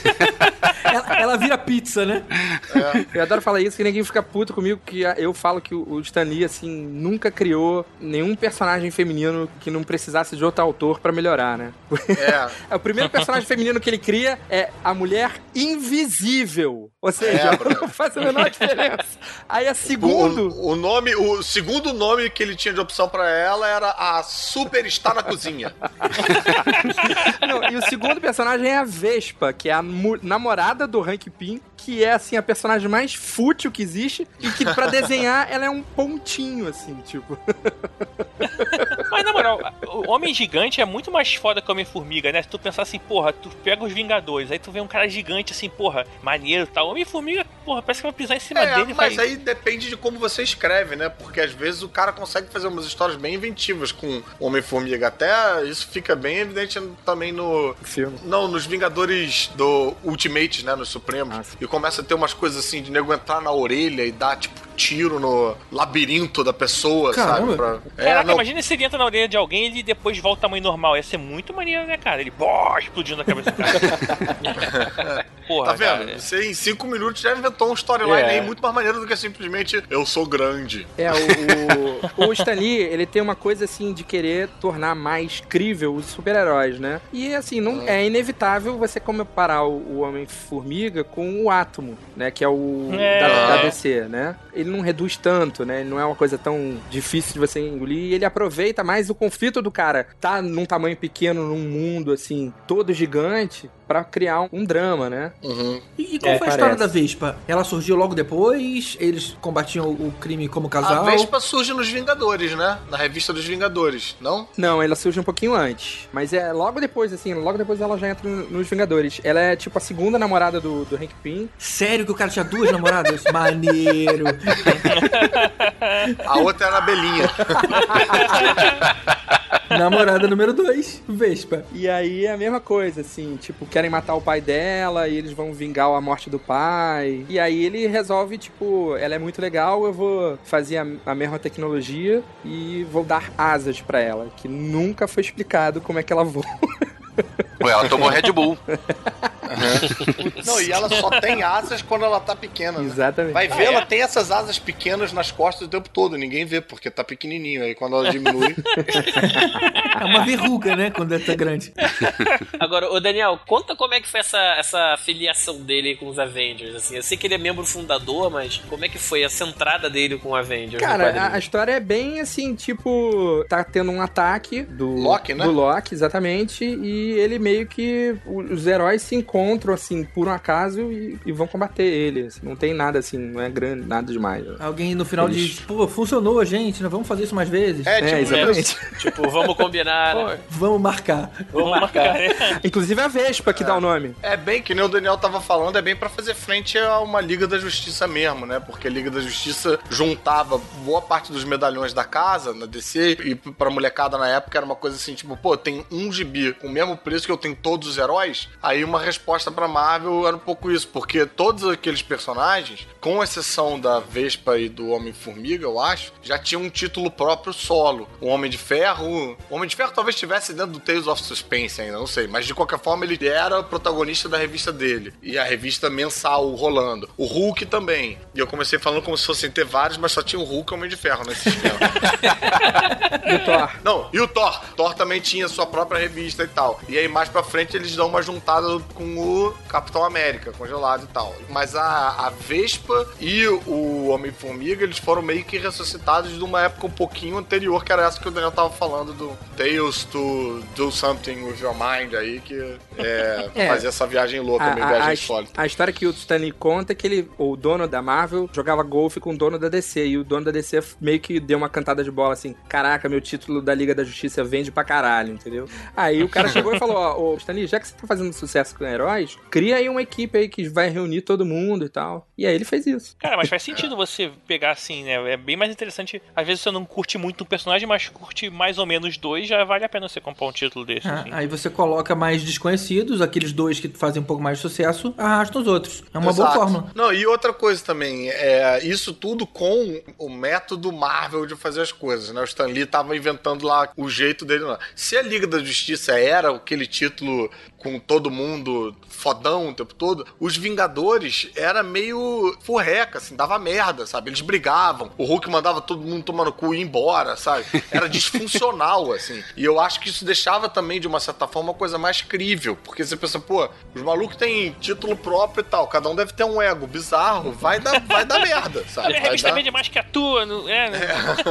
ela vira pizza, né? Eu adoro falar isso, que ninguém fica puto comigo, que eu falo que o Stan Lee, assim, nunca criou nenhum personagem feminino que não precisasse de outro autor pra melhorar, né? O primeiro personagem feminino que ele cria é a Mulher Invisível. Ou seja, não faz a menor diferença. Aí a segundo... O segundo nome que ele tinha de opção pra ela era a Super Está na Cozinha. Não, E o segundo personagem é a Vespa, que é a namorada do Hank Pym, que é, assim, a personagem mais fútil que existe e que, pra desenhar, ela é um pontinho, assim, tipo... Mas, na moral, o Homem Gigante é muito mais foda que o Homem-Formiga, né? Se tu pensar assim, porra, tu pega os Vingadores, aí tu vê um cara gigante, assim, porra, maneiro e tal. Homem-Formiga, porra, parece que vai pisar em cima dele. Mas aí depende de como você escreve, né? Porque, às vezes, o cara consegue fazer umas histórias bem inventivas com o Homem-Formiga. Até isso fica bem evidente também no... filme. Não, nos Vingadores do Ultimate, né? Nos Supremos. E começa a ter umas coisas assim de nego entrar na orelha e dar, tipo, tiro no labirinto da pessoa, Caramba. sabe? Caraca, imagina se ele entra na orelha de alguém e ele depois volta ao tamanho normal. Ia ser muito maneiro, né, cara? Ele explodindo na cabeça do cara. Porra, tá vendo? Cara, Você em 5 minutos já inventou um storyline aí muito mais maneiro do que simplesmente eu sou grande. O Stan Lee, ele tem uma coisa assim de querer tornar mais crível os super-heróis, né? E assim, não é inevitável você comparar o Homem-Formiga com o Átomo, né? Que é o da DC, né? Ele não reduz tanto, né? Ele não é uma coisa tão difícil de você engolir. E ele aproveita mais o conflito do cara tá num tamanho pequeno, num mundo assim, todo gigante, pra criar um drama, né? E qual foi a história da Vespa? Ela surgiu logo depois? Eles combatiam o crime como casal? A Vespa surge nos Vingadores, né? Na revista dos Vingadores, não? Não, ela surge um pouquinho antes. Mas é logo depois, assim, logo depois ela já entra nos Vingadores. Ela é tipo a segunda namorada do Hank Pym. Sério que o cara tinha duas namoradas? Maneiro. A outra era a Belinha. Namorada número 2, Vespa. E aí é a mesma coisa, assim, tipo, querem matar o pai dela e eles vão vingar a morte do pai. E aí ele resolve, tipo, ela é muito legal, eu vou fazer a mesma tecnologia e vou dar asas pra ela, que nunca foi explicado como é que ela voa. Ué, ela tomou Red Bull. Não, e ela só tem asas quando ela tá pequena, né? Exatamente. Vai ver, ela tem essas asas pequenas nas costas o tempo todo, ninguém vê, porque tá pequenininho. Aí quando ela diminui... É uma verruga, né? Quando ela tá grande. Agora, ô Daniel, conta como é que foi essa filiação dele com os Avengers, assim. Eu sei que ele é membro fundador, mas como é que foi essa entrada dele com o Avengers? Cara, a história é bem assim, tipo, tá tendo um ataque do Loki, né? Do Loki, exatamente, e ele meio que os heróis se encontram assim por um acaso e vão combater ele. Assim, não tem nada assim, não é grande, nada demais. Alguém no final diz, pô, funcionou, gente, nós vamos fazer isso mais vezes. Exatamente. Tipo, vamos combinar, né? Vamos marcar. Vamos marcar. Inclusive a Vespa que dá o nome. É bem, que nem o Daniel tava falando, é bem pra fazer frente a uma Liga da Justiça mesmo, né? Porque a Liga da Justiça juntava boa parte dos medalhões da casa, na DC, e pra molecada na época era uma coisa assim, tipo, pô, tem um gibi com o mesmo preço que eu tenho todos os heróis. Aí uma resposta pra Marvel era um pouco isso, porque todos aqueles personagens, com exceção da Vespa e do Homem-Formiga, eu acho, já tinham um título próprio solo. O Homem de Ferro talvez estivesse dentro do Tales of Suspense ainda, não sei, mas de qualquer forma ele era o protagonista da revista dele, e a revista mensal rolando. O Hulk também. E eu comecei falando como se fossem ter vários, mas só tinha o Hulk e o Homem de Ferro nesse sistema. E o Thor. Não, e o Thor. Thor também tinha sua própria revista e tal. E aí mais pra frente eles dão uma juntada com o Capitão América, congelado e tal. Mas a Vespa e o Homem-Formiga, eles foram meio que ressuscitados de uma época um pouquinho anterior, que era essa que o Daniel tava falando do Tales to Do Something With Your Mind aí, que fazia essa viagem louca, meio viagem sólida. A história que o Stan Lee conta é que o dono da Marvel jogava golfe com o dono da DC, e o dono da DC meio que deu uma cantada de bola assim, caraca, meu título da Liga da Justiça vende pra caralho, entendeu? Aí o cara chegou e falou, ô Stan Lee, já que você tá fazendo sucesso com heróis, cria aí uma equipe aí que vai reunir todo mundo e tal. E aí ele fez isso. Cara, mas faz sentido você pegar assim, né? É bem mais interessante. Às vezes você não curte muito um personagem, mas curte mais ou menos dois, já vale a pena você comprar um título desse. Assim. Aí você coloca mais desconhecidos, aqueles dois que fazem um pouco mais de sucesso, arrastam os outros. É uma boa fórmula. Não, e outra coisa também, isso tudo com o método Marvel de fazer as coisas, né? O Stan Lee tava inventando lá o jeito dele lá. Se a Liga da Justiça era aquele título com todo mundo fodão o tempo todo, os Vingadores era meio furreca, assim, dava merda, sabe? Eles brigavam, o Hulk mandava todo mundo tomar no cu e ir embora, sabe? Era disfuncional, assim. E eu acho que isso deixava também, de uma certa forma, uma coisa mais crível, porque você pensa, pô, os malucos têm título próprio e tal, cada um deve ter um ego bizarro, vai dar merda, sabe? A revista vende mais que a tua, não é, né?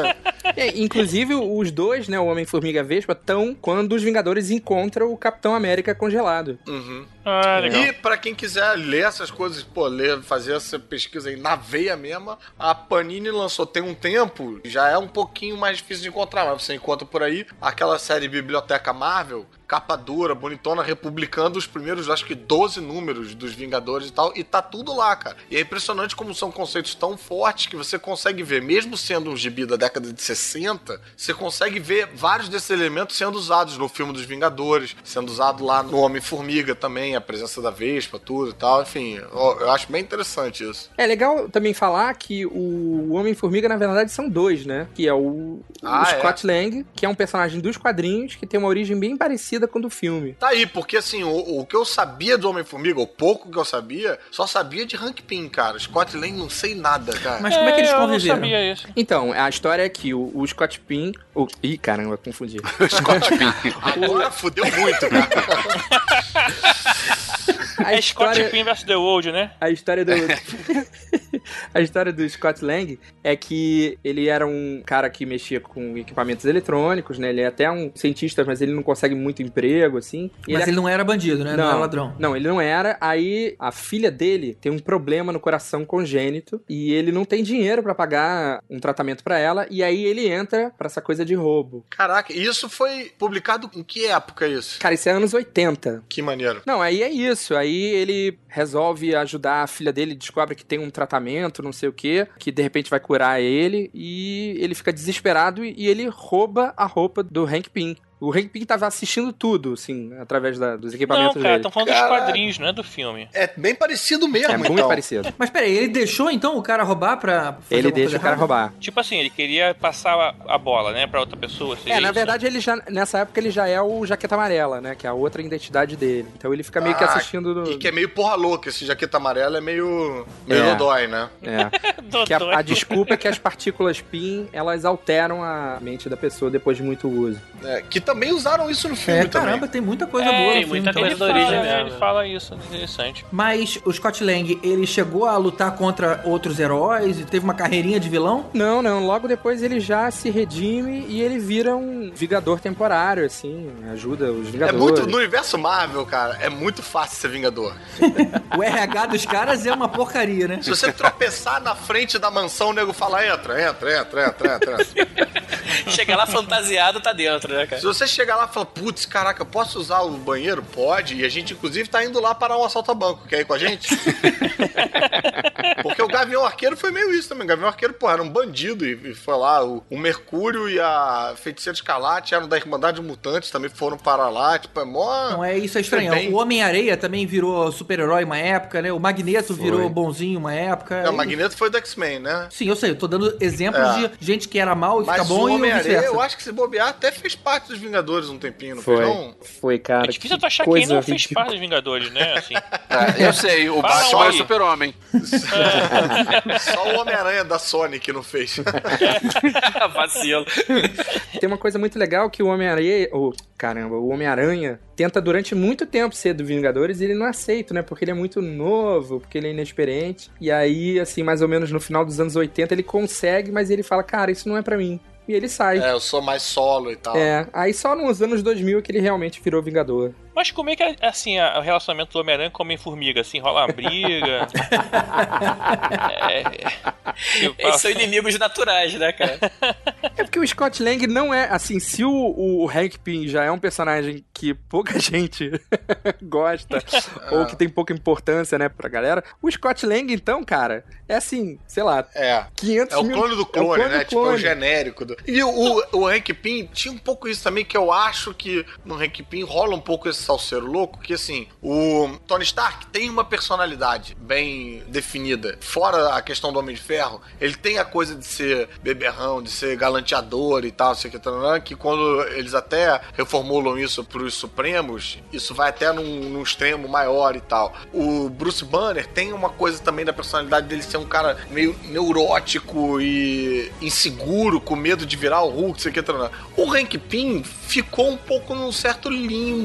Inclusive, os dois, né, o Homem-Formiga e a Vespa, estão quando os Vingadores encontram o Capitão América congelado. Uhum. Legal. E pra quem quiser ler essas coisas, fazer essa pesquisa aí na veia mesmo, a Panini lançou tem um tempo, já é um pouquinho mais difícil de encontrar, mas você encontra por aí aquela série Biblioteca Marvel, capa dura, bonitona, republicando os primeiros, acho que 12 números dos Vingadores e tal, e tá tudo lá, cara. E é impressionante como são conceitos tão fortes que você consegue ver, mesmo sendo um gibi da década de 60, você consegue ver vários desses elementos sendo usados no filme dos Vingadores, sendo usado lá no Homem-Formiga também, a presença da Vespa, tudo e tal, enfim, eu acho bem interessante isso. É legal também falar que o Homem-Formiga, na verdade, são dois, né? Que é o Scott Lang, que é um personagem dos quadrinhos, que tem uma origem bem parecida com o do filme. Tá aí, porque assim, o que eu sabia do Homem-Formiga, o pouco que eu sabia, só sabia de Hank Pym, cara. Scott Lang não sei nada, cara. Mas como é que eles conviveram? Eu não sabia isso. Então, a história é que o Scott Pym... Ih, caramba, confundi. Scott Pym. Agora fudeu muito, cara. Scott Pym vs The World, né? A história do Scott Lang é que ele era um cara que mexia com equipamentos eletrônicos, né? Ele é até um cientista, mas ele não consegue muito emprego, assim. Mas ele não era bandido, né? Não era ladrão. Não, ele não era. Aí a filha dele tem um problema no coração congênito e ele não tem dinheiro pra pagar um tratamento pra ela, e aí ele entra pra essa coisa de roubo. Caraca, e isso foi publicado em que época isso? Cara, isso é anos 80. Que maneiro. Não, aí é isso. Aí ele resolve ajudar a filha dele, descobre que tem um tratamento, não sei o quê, que de repente vai curar ele, e ele fica desesperado e ele rouba a roupa do Hank Pym. O Hank Pym tava assistindo tudo, assim, através dos equipamentos dele. Não, cara, estão falando dos quadrinhos, não é do filme. É bem parecido mesmo, então. É muito parecido. Mas peraí, ele deixou, então, o cara roubar pra fazer Ele deixa o cara roubar. Tipo assim, ele queria passar a bola, né, pra outra pessoa. Na verdade, ele já, nessa época, ele já é o Jaqueta Amarela, né, que é a outra identidade dele. Então ele fica meio que assistindo... E que é meio porra louca, esse Jaqueta Amarela é meio dodói, né? Que a desculpa é que as partículas Pym, elas alteram a mente da pessoa depois de muito uso. Que também usaram isso no filme também. Caramba, tem muita coisa boa no filme. Muita coisa da origem, né? Ele fala isso, interessante. Mas o Scott Lang, ele chegou a lutar contra outros heróis e teve uma carreirinha de vilão? Não. Logo depois ele já se redime e ele vira um Vingador temporário, assim, ajuda os Vingadores. No universo Marvel, cara, é muito fácil ser Vingador. O RH dos caras é uma porcaria, né? Se você tropeçar na frente da mansão, o nego fala, entra. Chega lá fantasiado, tá dentro, né, cara? Se você chegar lá e falar, putz, caraca, posso usar o banheiro? Pode. E a gente, inclusive, tá indo lá parar um assalto a banco. Quer ir com a gente? Porque o Gavião Arqueiro foi meio isso também. O Gavião Arqueiro, pô, era um bandido. E foi lá, o Mercúrio e a Feiticeira Escarlate eram da Irmandade Mutantes, também foram para lá. Tipo, é mó... Não, isso é estranho. O Homem-Areia também virou super-herói uma época, né? O Magneto virou bonzinho uma época. O Magneto foi do X-Men, né? Sim, eu sei. Eu tô dando exemplos de gente que era mal e fica bom e Homem-Areia, eu acho que se bobear, até fez parte dos Vingadores um tempinho, não foi? Foi, cara. É difícil tu achar quem não fez parte dos Vingadores, né? Assim. Eu sei, o Batman é o Super-Homem. Só o Homem-Aranha da Sony que não fez. Vacilo. Tem uma coisa muito legal que o Homem-Aranha tenta durante muito tempo ser do Vingadores e ele não aceita, né? Porque ele é muito novo, porque ele é inexperiente. E aí, assim, mais ou menos no final dos anos 80, ele consegue, mas ele fala, cara, isso não é pra mim. E ele sai. Eu sou mais solo e tal. Aí só nos anos 2000 que ele realmente virou Vingador. Mas como é que é, assim, o relacionamento do Homem-Aranha com o Homem-Formiga? Assim, rola uma briga? Eles são inimigos naturais, né, cara? É porque o Scott Lang não é, assim, se o Hank Pym já é um personagem que pouca gente gosta, ou que tem pouca importância, né, pra galera, o Scott Lang, então, cara, é assim, sei lá, 500 mil... É o clone do clone, né? Tipo, é o genérico. E o Hank Pym tinha um pouco isso também, que eu acho que no Hank Pym rola um pouco esse salseiro louco, que assim, o Tony Stark tem uma personalidade bem definida. Fora a questão do Homem de Ferro, ele tem a coisa de ser beberrão, de ser galanteador e tal, que quando eles até reformulam isso pros Supremos, isso vai até num extremo maior e tal. O Bruce Banner tem uma coisa também da personalidade dele ser um cara meio neurótico e inseguro, com medo de virar o Hulk, o Hank Pym ficou um pouco num certo limbo aí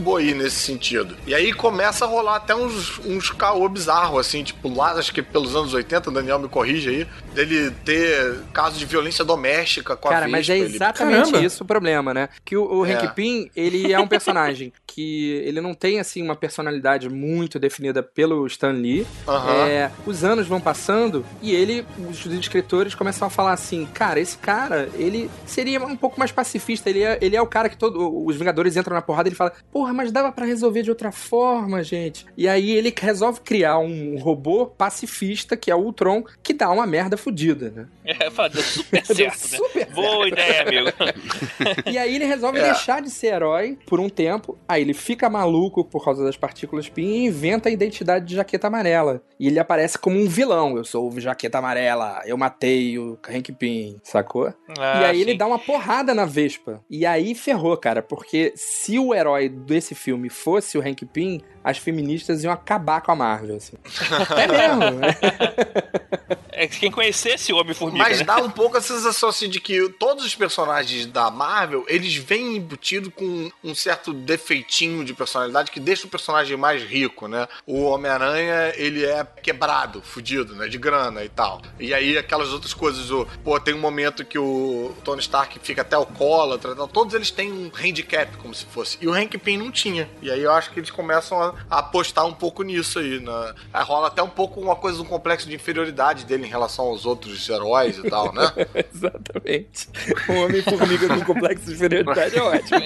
nesse sentido. E aí começa a rolar até uns caô bizarros, assim, tipo, lá, acho que pelos anos 80, Daniel me corrige aí, dele ter casos de violência doméstica com a Vespa. Cara, mas é exatamente isso o problema, né? Que o Hank Pym, ele é um personagem que ele não tem, assim, uma personalidade muito definida pelo Stan Lee. Os anos vão passando e os escritores começam a falar assim, cara, esse cara, ele seria um pouco mais pacifista, ele é o cara que os Vingadores entram na porrada e ele fala, porra, mas dava pra resolver de outra forma, gente. E aí ele resolve criar um robô pacifista, que é o Ultron, que dá uma merda fodida, né? Deu super certo, né? Boa ideia, amigo. E aí ele resolve deixar de ser herói por um tempo, aí ele fica maluco por causa das partículas Pym e inventa a identidade de Jaqueta Amarela. E ele aparece como um vilão, eu sou o Jaqueta Amarela, eu matei o Hank Pym, sacou? E aí ele dá uma porrada na Vespa. E aí ferrou, cara, porque se o herói desse filme fosse o Hank Pym, as feministas iam acabar com a Marvel, assim. É mesmo. Quem conhecesse o Homem-Formiga, mas né? dá um pouco a sensação, assim, de que todos os personagens da Marvel, eles vêm embutidos com um certo defeitinho de personalidade que deixa o personagem mais rico, né? O Homem-Aranha, ele é quebrado, fudido, né? De grana e tal. E aí aquelas outras coisas, tem um momento que o Tony Stark fica até alcoólatra, todos eles têm um handicap, como se fosse. E o Hank Pym não tinha. E aí eu acho que eles começam a apostar um pouco nisso aí, né? Aí rola até um pouco uma coisa, um complexo de inferioridade dele em relação aos outros heróis e tal, né? Exatamente. O Homem-Formiga com complexo de inferioridade é ótimo.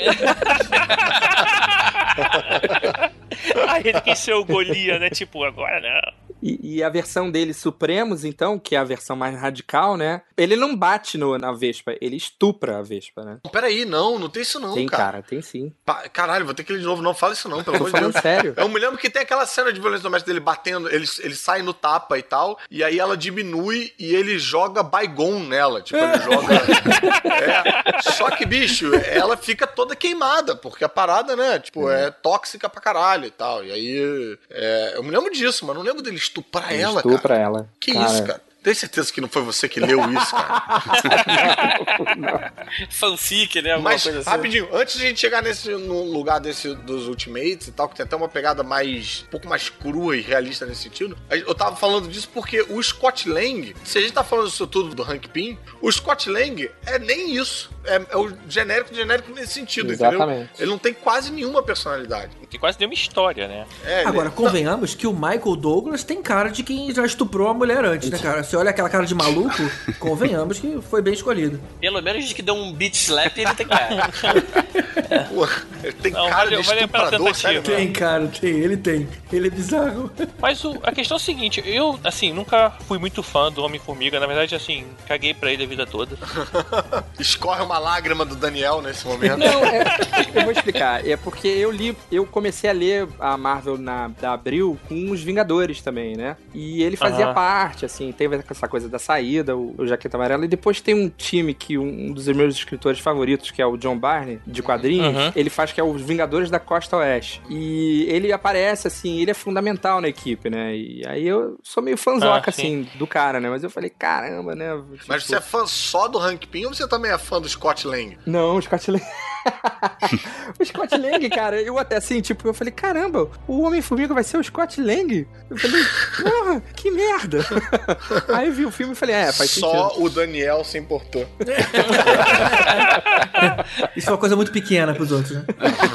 Aí ele quis ser o Golias, né? Tipo, agora não. E a versão dele, Supremos, então, que é a versão mais radical, né? Ele não bate na Vespa, ele estupra a Vespa, né? Peraí, não tem isso não, tem, cara. Tem sim. Caralho, vou ter que ir de novo. Não fala isso não, pelo amor de Deus. Sério. Eu me lembro que tem aquela cena de violência doméstica dele batendo, ele sai no tapa e tal, e aí ela diminui e ele joga Baygon nela. Tipo, ele joga... Só que, bicho, ela fica toda queimada, porque a parada, né? Tipo, é tóxica pra caralho e tal. E aí... eu me lembro disso, mas não lembro dele estuprar ela, cara. Estupra ela. Que cara. Isso, cara? Tem certeza que não foi você que leu isso, cara? Fanfic, né? Alguma Mas, coisa assim. Rapidinho, antes de a gente chegar no lugar dos Ultimates e tal, que tem até uma pegada um pouco mais crua e realista nesse sentido, eu tava falando disso porque o Scott Lang, se a gente tá falando isso tudo do Hank Pym, o Scott Lang é nem isso. É o genérico nesse sentido, exatamente. Entendeu? Ele não tem quase nenhuma personalidade. Tem quase nenhuma história, né? Agora, convenhamos que o Michael Douglas tem cara de quem já estuprou a mulher antes, né, cara? Você olha aquela cara de maluco, convenhamos que foi bem escolhido. Pelo menos de que deu um beat slap, ele tem cara. Pô, ele tem cara de estuprador, sério? Tem cara, ele tem. Ele é bizarro. Mas a questão é a seguinte, eu, assim, nunca fui muito fã do Homem-Formiga. Na verdade, assim, caguei pra ele a vida toda. Escorre uma lágrima do Daniel nesse momento. Não, eu vou explicar. É porque eu comecei a ler a Marvel da Abril com os Vingadores também, né? E ele fazia parte, assim, teve essa coisa da saída, o Jaqueta Amarela, e depois tem um time que um dos meus escritores favoritos, que é o John Barney, de quadrinhos, ele faz que é os Vingadores da Costa Oeste. E ele aparece, assim, ele é fundamental na equipe, né? E aí eu sou meio fãzoca, assim, do cara, né? Mas eu falei, caramba, né? Tipo... Mas você é fã só do Hank Pym ou você também é fã do Scott Lang? Não, o Scott Lang... O Scott Lang, cara, eu até assim, tipo, eu falei, caramba, o Homem-Formiga vai ser o Scott Lang? Eu falei, porra, que merda. Aí eu vi o filme e falei, faz sentido. Só o Daniel se importou. Isso é uma coisa muito pequena pros outros, né?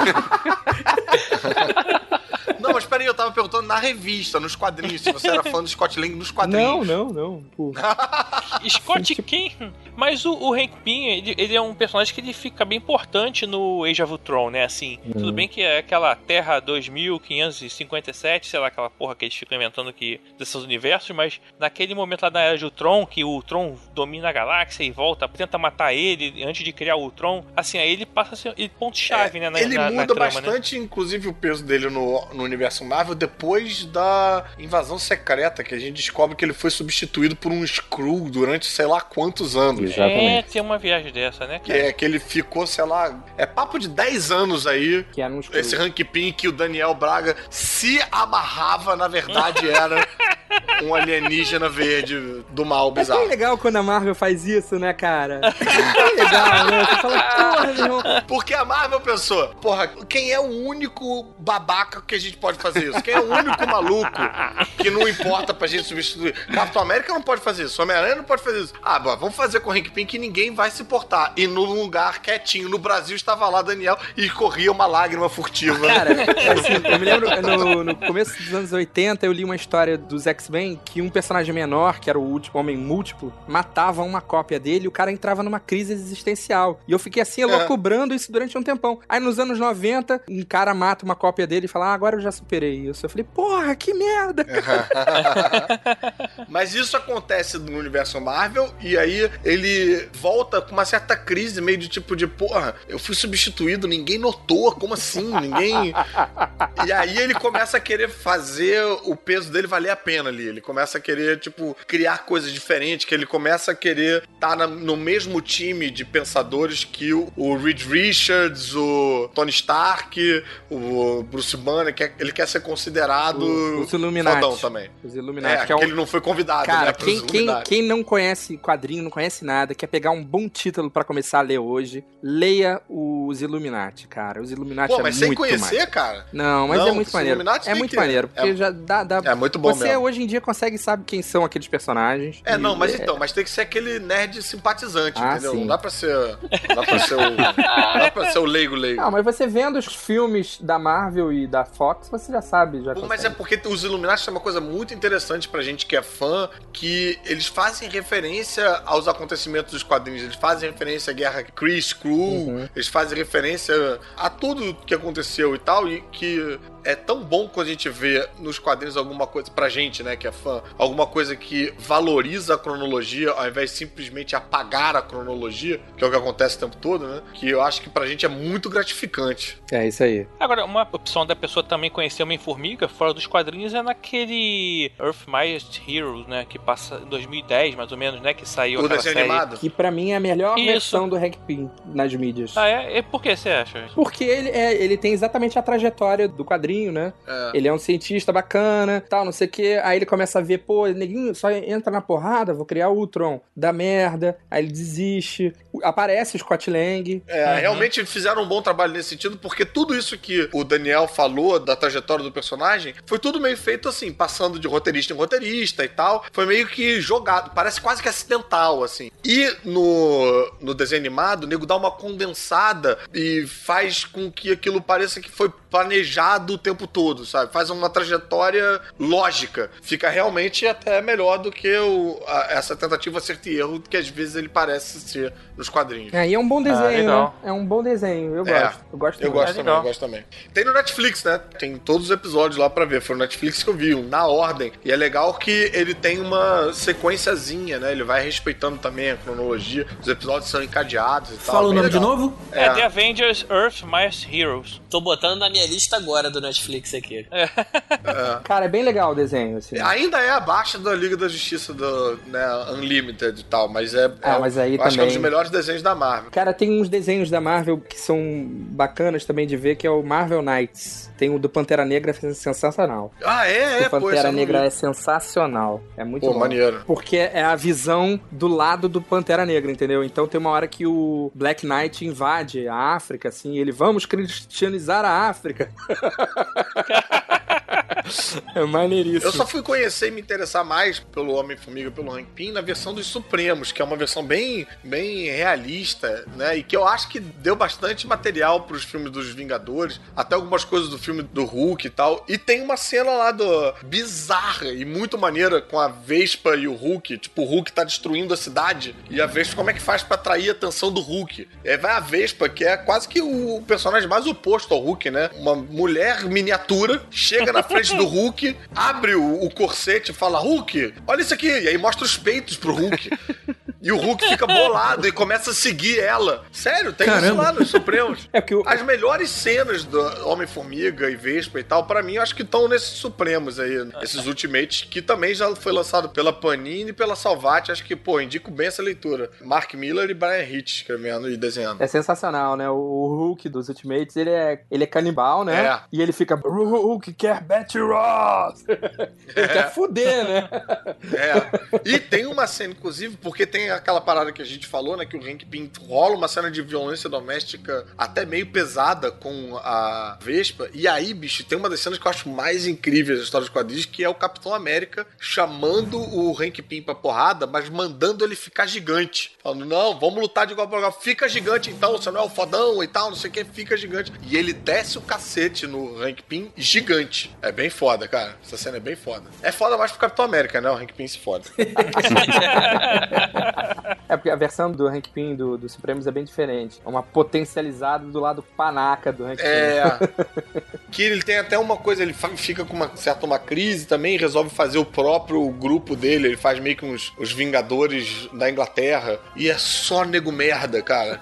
Não, mas peraí, eu tava perguntando na revista, nos quadrinhos, se você era fã do Scott Lang nos quadrinhos. Não. Pô. Scott quem? Mas o Hank Pym, ele é um personagem que ele fica bem importante no Age of Ultron, né? Assim, tudo bem que é aquela Terra 2557, sei lá, aquela porra que eles ficam inventando desses universos, mas naquele momento lá da Era de Ultron, que o Ultron domina a galáxia e volta, tenta matar ele antes de criar o Ultron, assim, aí ele passa a ser ponto-chave, né? Ele muda trama, bastante, né? Inclusive, o peso dele no universo Marvel depois da invasão secreta, que a gente descobre que ele foi substituído por um Skrull durante sei lá quantos anos. Exatamente. Tem uma viagem dessa, né, cara? Que ele ficou, sei lá, papo de 10 anos aí, que era um esse Hank Pym que o Daniel Braga se amarrava, na verdade era um alienígena verde do mal bizarro. É tão legal quando a Marvel faz isso, né, cara? É tão legal, né? Você fala, porra, meu irmão. Porque a Marvel pensou, porra, quem é o único babaca que a gente pode fazer isso? Quem é o único maluco que não importa pra gente substituir? Capitão América não pode fazer isso, Homem-Aranha não pode fazer isso. Ah, bom, vamos fazer com o Hank Pym que ninguém vai se importar. E num lugar quietinho, no Brasil, estava lá Daniel e corria uma lágrima furtiva. Cara, assim, eu me lembro, no começo dos anos 80, eu li uma história dos X-Men que um personagem menor, que era o último Homem Múltiplo, matava uma cópia dele e o cara entrava numa crise existencial. E eu fiquei assim, elocubrando isso durante um tempão. Aí nos anos 90, um cara mata uma cópia dele e fala, agora eu já superei isso. Eu falei, porra, que merda! Mas isso acontece no universo Marvel e aí ele volta com uma certa crise, meio de tipo de, porra, eu fui substituído, ninguém notou, como assim? Ninguém... E aí ele começa a querer fazer o peso dele valer a pena ali. Ele começa a querer, tipo, criar coisas diferentes, que ele começa a querer estar no mesmo time de pensadores que o Reed Richards, o Tony Stark, o Bruce Banner, ele quer ser considerado os Illuminati. Fodão também. Os Illuminati. Que ele não foi convidado, cara, né? Quem não conhece quadrinho, não conhece nada, quer pegar um bom título pra começar a ler hoje, leia os Illuminati, cara. Os Illuminati Pô, mas é sem muito conhecer, mais. cara? Não, mas é muito maneiro. É muito maneiro, porque já dá... É muito bom você mesmo. Hoje em dia consegue saber quem são aqueles personagens. Mas tem que ser aquele nerd simpatizante, entendeu? Sim. Não dá pra ser o leigo. Não, mas você vendo os filmes da Marvel e da Fox, você já sabe. Mas é porque os Illuminati é uma coisa muito interessante pra gente que é fã, que eles fazem referência aos acontecimentos dos quadrinhos, eles fazem referência à guerra Kree, Skrull, eles fazem referência a tudo que aconteceu e tal, e que é tão bom quando a gente vê nos quadrinhos alguma coisa, pra gente, né, que é fã, alguma coisa que valoriza a cronologia, ao invés de simplesmente apagar a cronologia, que é o que acontece o tempo todo, né, que eu acho que pra gente é muito gratificante. É isso aí. Agora, uma opção da pessoa também conhecer Homem-Formiga fora dos quadrinhos é naquele Earth Mightiest Heroes, né, que passa em 2010, mais ou menos, né, que saiu aquela série. Animado. Que pra mim é a melhor versão do Hank Pym nas mídias. Ah, é? E por que você acha? Porque ele tem exatamente a trajetória do quadrinho, né? Ele é um cientista bacana, tal, não sei o que. Aí ele começa a ver, pô, neguinho só entra na porrada, vou criar o Ultron. Dá merda. Aí ele desiste. Aparece o Scott Lang. Realmente fizeram um bom trabalho nesse sentido, porque tudo isso que o Daniel falou da trajetória do personagem, foi tudo meio feito assim, passando de roteirista em roteirista e tal. Foi meio que jogado, parece quase que acidental, assim. E no desenho animado, o nego dá uma condensada e faz com que aquilo pareça que foi planejado o tempo todo, sabe? Faz uma trajetória lógica. Fica realmente até melhor do que essa tentativa acerto e erro que às vezes ele parece ser nos quadrinhos. E é um bom desenho, né? É um bom desenho. Eu gosto. Eu gosto também. Tem no Netflix, né? Tem todos os episódios lá pra ver. Foi no Netflix que eu vi, na ordem. E é legal que ele tem uma sequenciazinha, né? Ele vai respeitando também a cronologia. Os episódios são encadeados e tal. Fala o nome de novo? The Avengers Earth Mightiest Heroes. Tô botando na minha lista agora do Netflix aqui. Cara, é bem legal o desenho, assim. Ainda é abaixo da Liga da Justiça do Unlimited e tal, mas mas aí eu também... acho que é um dos melhores desenhos da Marvel. Cara, tem uns desenhos da Marvel que são bacanas também de ver, que é o Marvel Knights. Tem o do Pantera Negra, é sensacional. O Pantera Negra é sensacional. É muito bom. Maneiro. Porque é a visão do lado do Pantera Negra, entendeu? Então tem uma hora que o Black Knight invade a África, assim, ele, vamos cristianizar a África. É maneiríssimo. Eu só fui conhecer e me interessar mais pelo Homem-Formiga, pelo Hank Pym, na versão dos Supremos, que é uma versão bem, bem realista, né? E que eu acho que deu bastante material pros filmes dos Vingadores, até algumas coisas do filme do Hulk e tal. E tem uma cena lá bizarra e muito maneira com a Vespa e o Hulk. Tipo, o Hulk tá destruindo a cidade e a Vespa, como é que faz pra atrair a atenção do Hulk? E aí vai a Vespa, que é quase que o personagem mais oposto ao Hulk, né? Uma mulher miniatura, chega na frente do Hulk, abre o corsete e fala, Hulk, olha isso aqui. E aí mostra os peitos pro Hulk. E o Hulk fica bolado e começa a seguir ela. Sério, tem isso lá nos Supremos. As melhores cenas do Homem-Formiga e Vespa e tal, pra mim, eu acho que estão nesses Supremos aí, esses Ultimates, que também já foi lançado pela Panini e pela Salvat. Acho que, indico bem essa leitura. Mark Miller e Brian Hitch escrevendo e desenhando. É sensacional, né? O Hulk dos Ultimates, ele é canibal, né? E ele fica, o Hulk quer Betty Ross! Ele quer fuder, né? E tem uma cena, inclusive, porque tem aquela parada que a gente falou, né? Que o Hank Pym rola uma cena de violência doméstica até meio pesada com a Vespa. E aí, bicho, tem uma das cenas que eu acho mais incríveis da história dos quadrinhos, que é o Capitão América chamando o Hank Pym pra porrada, mas mandando ele ficar gigante. Falando, não, vamos lutar de igual pra igual. Fica gigante então, você não é o fodão e tal, não sei o que, fica gigante. E ele desce o cacete no Hank Pym gigante. É bem foda, cara. Essa cena é bem foda. É foda mais pro Capitão América, né? O Hank Pym se foda. É porque a versão do Hank Pym do Supremos é bem diferente. É uma potencializada do lado panaca do Hank Pym. Que ele tem até uma coisa, ele fica com uma crise também, resolve fazer o próprio grupo dele, ele faz meio que os Vingadores da Inglaterra, e é só nego merda, cara.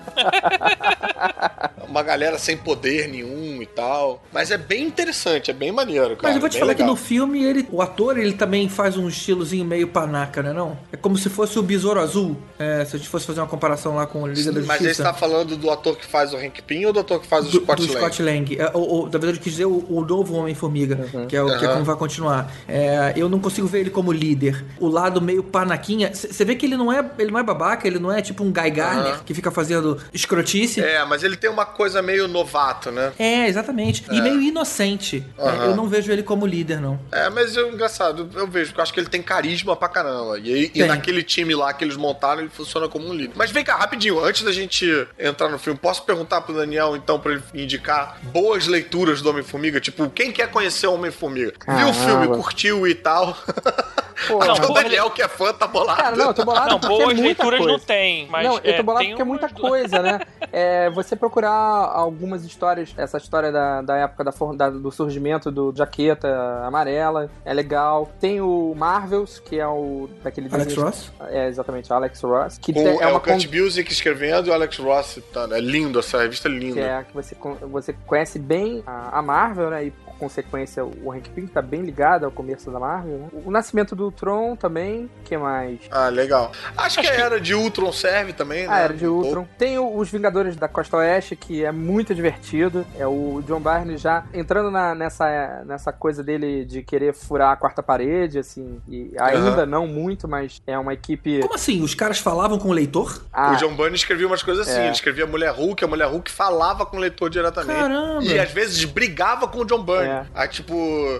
Uma galera sem poder nenhum e tal. Mas é bem interessante, é bem maneiro, cara. Mas eu vou te falar que no filme, o ator, ele também faz um estilozinho meio panaca, né, não? É como se fosse o Besouro Azul, se a gente fosse fazer uma comparação lá com o Liga da Justiça. Mas aí você tá falando do ator que faz o Hank Pym ou do ator que faz o Scott Lang? Do Scott Lang. Na verdade, eu quis dizer o novo Homem-Formiga, que é como vai continuar. Eu não consigo ver ele como líder. O lado meio panaquinha, você vê que ele não é babaca, ele não é tipo um Guy Gardner que fica fazendo escrotice. Mas ele tem uma coisa meio novato, né? Exatamente. E meio inocente. Eu não vejo ele como líder, não. Mas engraçado, eu vejo, porque eu acho que ele tem carisma pra caramba. E naquele time lá que eles montaram, ele funciona como um líder. Mas vem cá, rapidinho, antes da gente entrar no filme, posso perguntar pro Daniel, então, pra ele indicar boas leituras do Homem-Formiga? Tipo, quem quer conhecer o Homem-Formiga? Viu o filme, curtiu e tal? O Daniel, que é fã, tá bolado. Cara, não, eu tô bolado porque boas é muita leituras coisa. não tem, mas não, eu tô bolado porque é muita coisa, né? Você procurar algumas histórias, essa história da época do surgimento do Jaqueta Amarela, é legal. Tem o Marvels, que é o daquele Alex Ross? Exatamente, Alex Ross. Que é o Kurt Busiek escrevendo e o Alex Ross, é lindo, essa revista é linda. Que você conhece bem a Marvel, né? E por consequência o Hank Pym tá bem ligado ao começo da Marvel, né? O nascimento do Ultron também, que mais? Legal. Acho que a Era de Ultron serve também, né? A Era de Ultron. Tem os Vingadores da Costa Oeste, que é muito divertido. É o John Byrne já entrando nessa coisa dele de querer furar a quarta parede, assim, e ainda não muito, mas é uma equipe... Como assim? Os caras falavam com o leitor? O John Byrne escrevia umas coisas assim, ele escrevia a Mulher Hulk falava com o leitor diretamente. Caramba! E às vezes brigava com o John Byrne. Aí, tipo,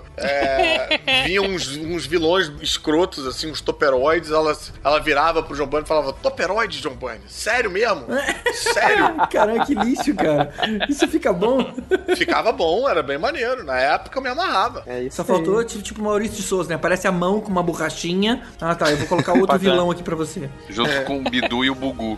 vinham uns vilões escrotos, assim, uns toperoides, ela virava pro John Byrne e falava, toperoide, John Byrne? Sério mesmo? Sério? Caramba, que lixo, cara. Isso fica bom? Ficava bom, era bem maneiro. Na época eu me amarrava. Só faltou, tipo, Maurício de Souza, né? Aparece a mão com uma borrachinha. Tá, eu vou colocar outro vilão aqui pra você. Junto com o Bidu e o Bugu.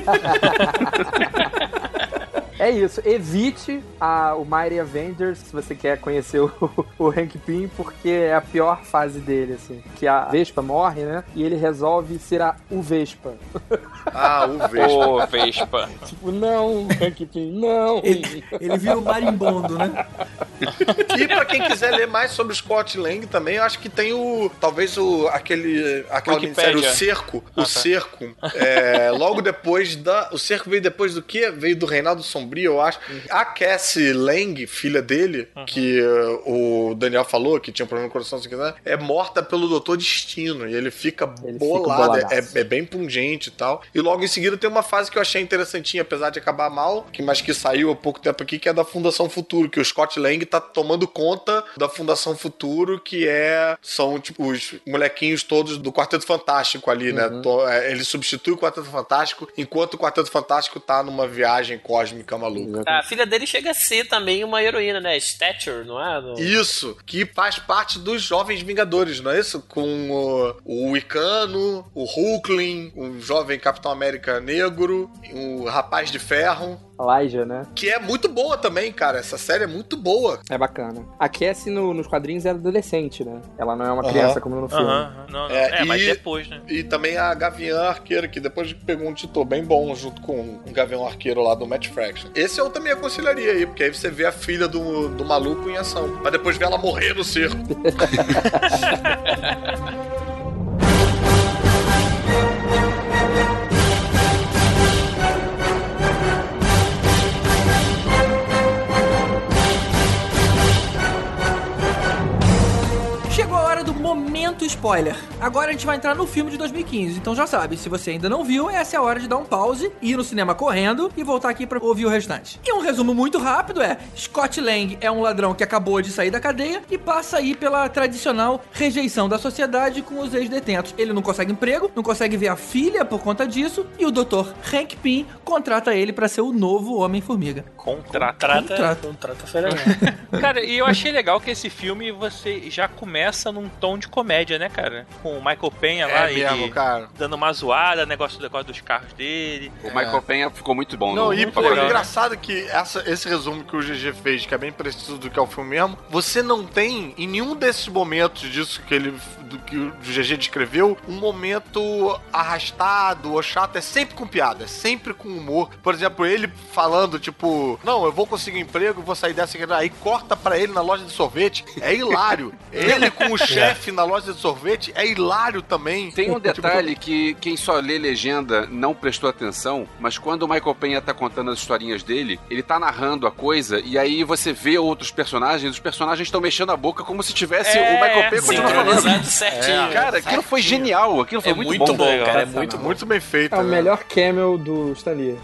É isso, evite o Mighty Avengers se você quer conhecer o Hank Pym, porque é a pior fase dele, assim. Que a Vespa morre, né? E ele resolve ser o Vespa. O Vespa. Ô, Vespa. Tipo, não, Hank Pym, não. Ele vira o marimbondo, né? E pra quem quiser ler mais sobre o Scott Lang também, eu acho que tem aquela minissérie, o Cerco. O Cerco. Logo depois O Cerco veio depois do quê? Veio do Reinado Sombrio, eu acho. A Cassie Lang, filha dele, que o Daniel falou, que tinha um problema no coração, se quiser, é morta pelo Doutor Destino. E ele fica bolado. É bem pungente e tal. E logo em seguida tem uma fase que eu achei interessantinha, apesar de acabar mal, mas que saiu há pouco tempo aqui, que é da Fundação Futuro, que o Scott Lang tá tomando conta da Fundação Futuro, que são tipo os molequinhos todos do Quarteto Fantástico ali, né? Ele substitui o Quarteto Fantástico, enquanto o Quarteto Fantástico tá numa viagem cósmica maluca. A filha dele chega a ser também uma heroína, né? Stature, não é? Isso, que faz parte dos Jovens Vingadores, não é isso? Com o Wicano, o Hulkling, um jovem Capitão América negro, o Rapaz de Ferro. Elijah, né? Que é muito boa também, cara. Essa série é muito boa. É bacana. A Cassie nos quadrinhos é adolescente, né? Ela não é uma criança como no filme. Não. Mas depois, né? E também a Gavião Arqueira, que depois pegou um título bem bom junto com o Gavião Arqueiro lá do Matt Fraction. Esse eu também aconselharia aí, porque aí você vê a filha do maluco em ação. Pra depois ver ela morrer no circo. Chegou a hora do momento spoiler. Agora a gente vai entrar no filme de 2015, então já sabe, se você ainda não viu, essa é a hora de dar um pause, ir no cinema correndo e voltar aqui pra ouvir o restante. E um resumo muito rápido é: Scott Lang é um ladrão que acabou de sair da cadeia e passa aí pela tradicional rejeição da sociedade com os ex-detentos. Ele não consegue emprego, não consegue ver a filha por conta disso, e o Dr. Hank Pym contrata ele pra ser o novo Homem-Formiga. Contrata Cara, e eu achei legal que esse filme você já começa num tom de comédia, né, cara? Com o Michael Penha lá, mesmo, cara, dando uma zoada, negócio dos carros dele. O Michael Penha ficou muito bom. Não, e pô, legal, engraçado que esse resumo que o GG fez, que é bem preciso do que é o filme mesmo, você não tem em nenhum desses momentos disso que o GG descreveu, um momento arrastado ou chato. É sempre com piada, é sempre com humor. Por exemplo, ele falando, tipo, não, eu vou conseguir um emprego, vou sair dessa aqui. Aí corta pra ele na loja de sorvete, é hilário. Ele com o chefe na loja de sorvete é hilário também. Tem um detalhe que quem só lê legenda não prestou atenção, mas quando o Michael Penha tá contando as historinhas dele, ele tá narrando a coisa, e aí você vê outros personagens, os personagens estão mexendo a boca como se tivesse o Michael Penha continuando falando. Certinho. Cara, aquilo foi genial, aquilo foi muito bom. Cara, é muito bem feito. É o melhor cameo do Stan Lee.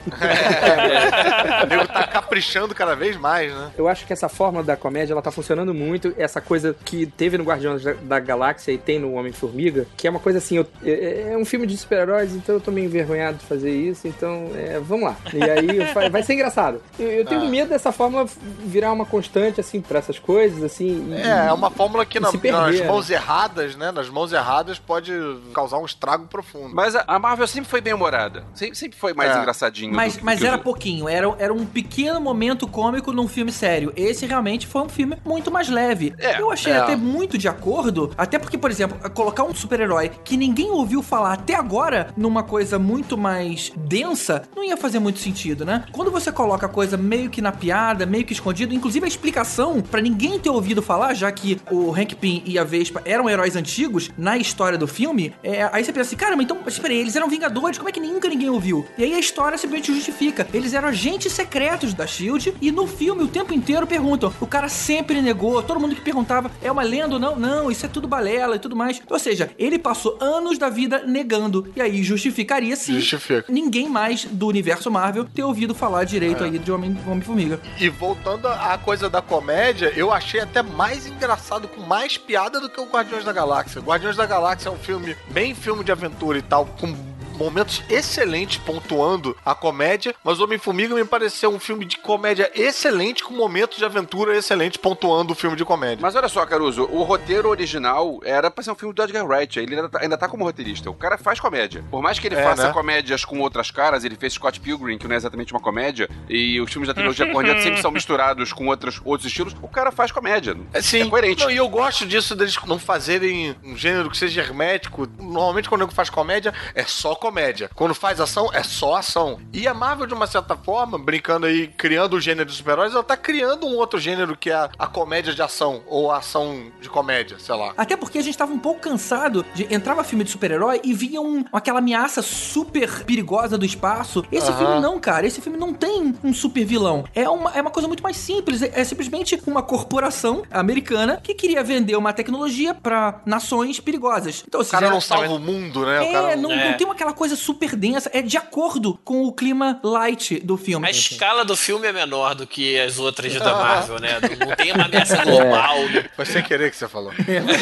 O nego tá caprichando cada vez mais, né? Eu acho que essa forma da comédia, ela tá funcionando muito. Essa coisa que teve no Guardiões da Galáxia e tem no Homem-Formiga, que é uma coisa assim, é um filme de super-heróis, então eu tô meio envergonhado de fazer isso, então vamos lá. E aí vai ser engraçado. Eu tenho medo dessa fórmula virar uma constante, assim, pra essas coisas, assim. É uma fórmula que nas mãos erradas, né? Nas mãos erradas pode causar um estrago profundo. Mas a Marvel sempre foi bem humorada. Sempre foi mais engraçadinho. Mas era pouquinho, era um pequeno momento cômico num filme sério. Esse realmente foi um filme muito mais leve. Eu achei até muito de acordo, até porque, por exemplo, colocar um super-herói que ninguém ouviu falar até agora numa coisa muito mais densa, não ia fazer muito sentido, né? Quando você coloca a coisa meio que na piada, meio que escondido, inclusive a explicação pra ninguém ter ouvido falar, já que o Hank Pym e a Vespa eram heróis antigos na história do filme, aí você pensa assim, caramba, então, espera aí, eles eram Vingadores, como é que nunca ninguém ouviu? E aí a história simplesmente justifica. Eles eram agentes secretos da SHIELD e no filme o tempo inteiro perguntam. O cara sempre negou, todo mundo que perguntava, é uma lenda ou não? Não, isso é tudo balela e tudo mais. Ou seja, ele passou anos da vida negando. E aí justificaria se ninguém mais do universo Marvel ter ouvido falar direito aí de Homem-Formiga. E voltando à coisa da comédia, eu achei até mais engraçado, com mais piada do que o Guardiões da Galáxia. Guardiões da Galáxia é um filme, bem filme de aventura e tal, com momentos excelentes pontuando a comédia, mas Homem-Formiga me pareceu um filme de comédia excelente com momentos de aventura excelentes pontuando o filme de comédia. Mas olha só, Caruso, o roteiro original era pra ser um filme do Edgar Wright, ele ainda tá como roteirista. O cara faz comédia. Por mais que ele faça comédias com outras caras, ele fez Scott Pilgrim, que não é exatamente uma comédia, e os filmes da trilogia Cornetto sempre são misturados com outros estilos, o cara faz comédia. Sim. É coerente. Não, e eu gosto disso, deles não fazerem um gênero que seja hermético. Normalmente quando ele faz comédia, é só comédia. Quando faz ação, é só ação. E a Marvel, de uma certa forma, brincando aí, criando o gênero de super-heróis, ela tá criando um outro gênero que é a comédia de ação, ou a ação de comédia, sei lá. Até porque a gente tava um pouco cansado de entrava filme de super-herói e vinha aquela ameaça super perigosa do espaço. Esse filme não, cara. Esse filme não tem um super vilão. É uma coisa muito mais simples. É simplesmente uma corporação americana que queria vender uma tecnologia pra nações perigosas. Então, o cara não salva o mundo, né? O cara não tem aquela coisa super densa. É de acordo com o clima light do filme. A escala do filme é menor do que as outras da Marvel, né? Não tem uma ameaça normal. Foi sem querer que você falou.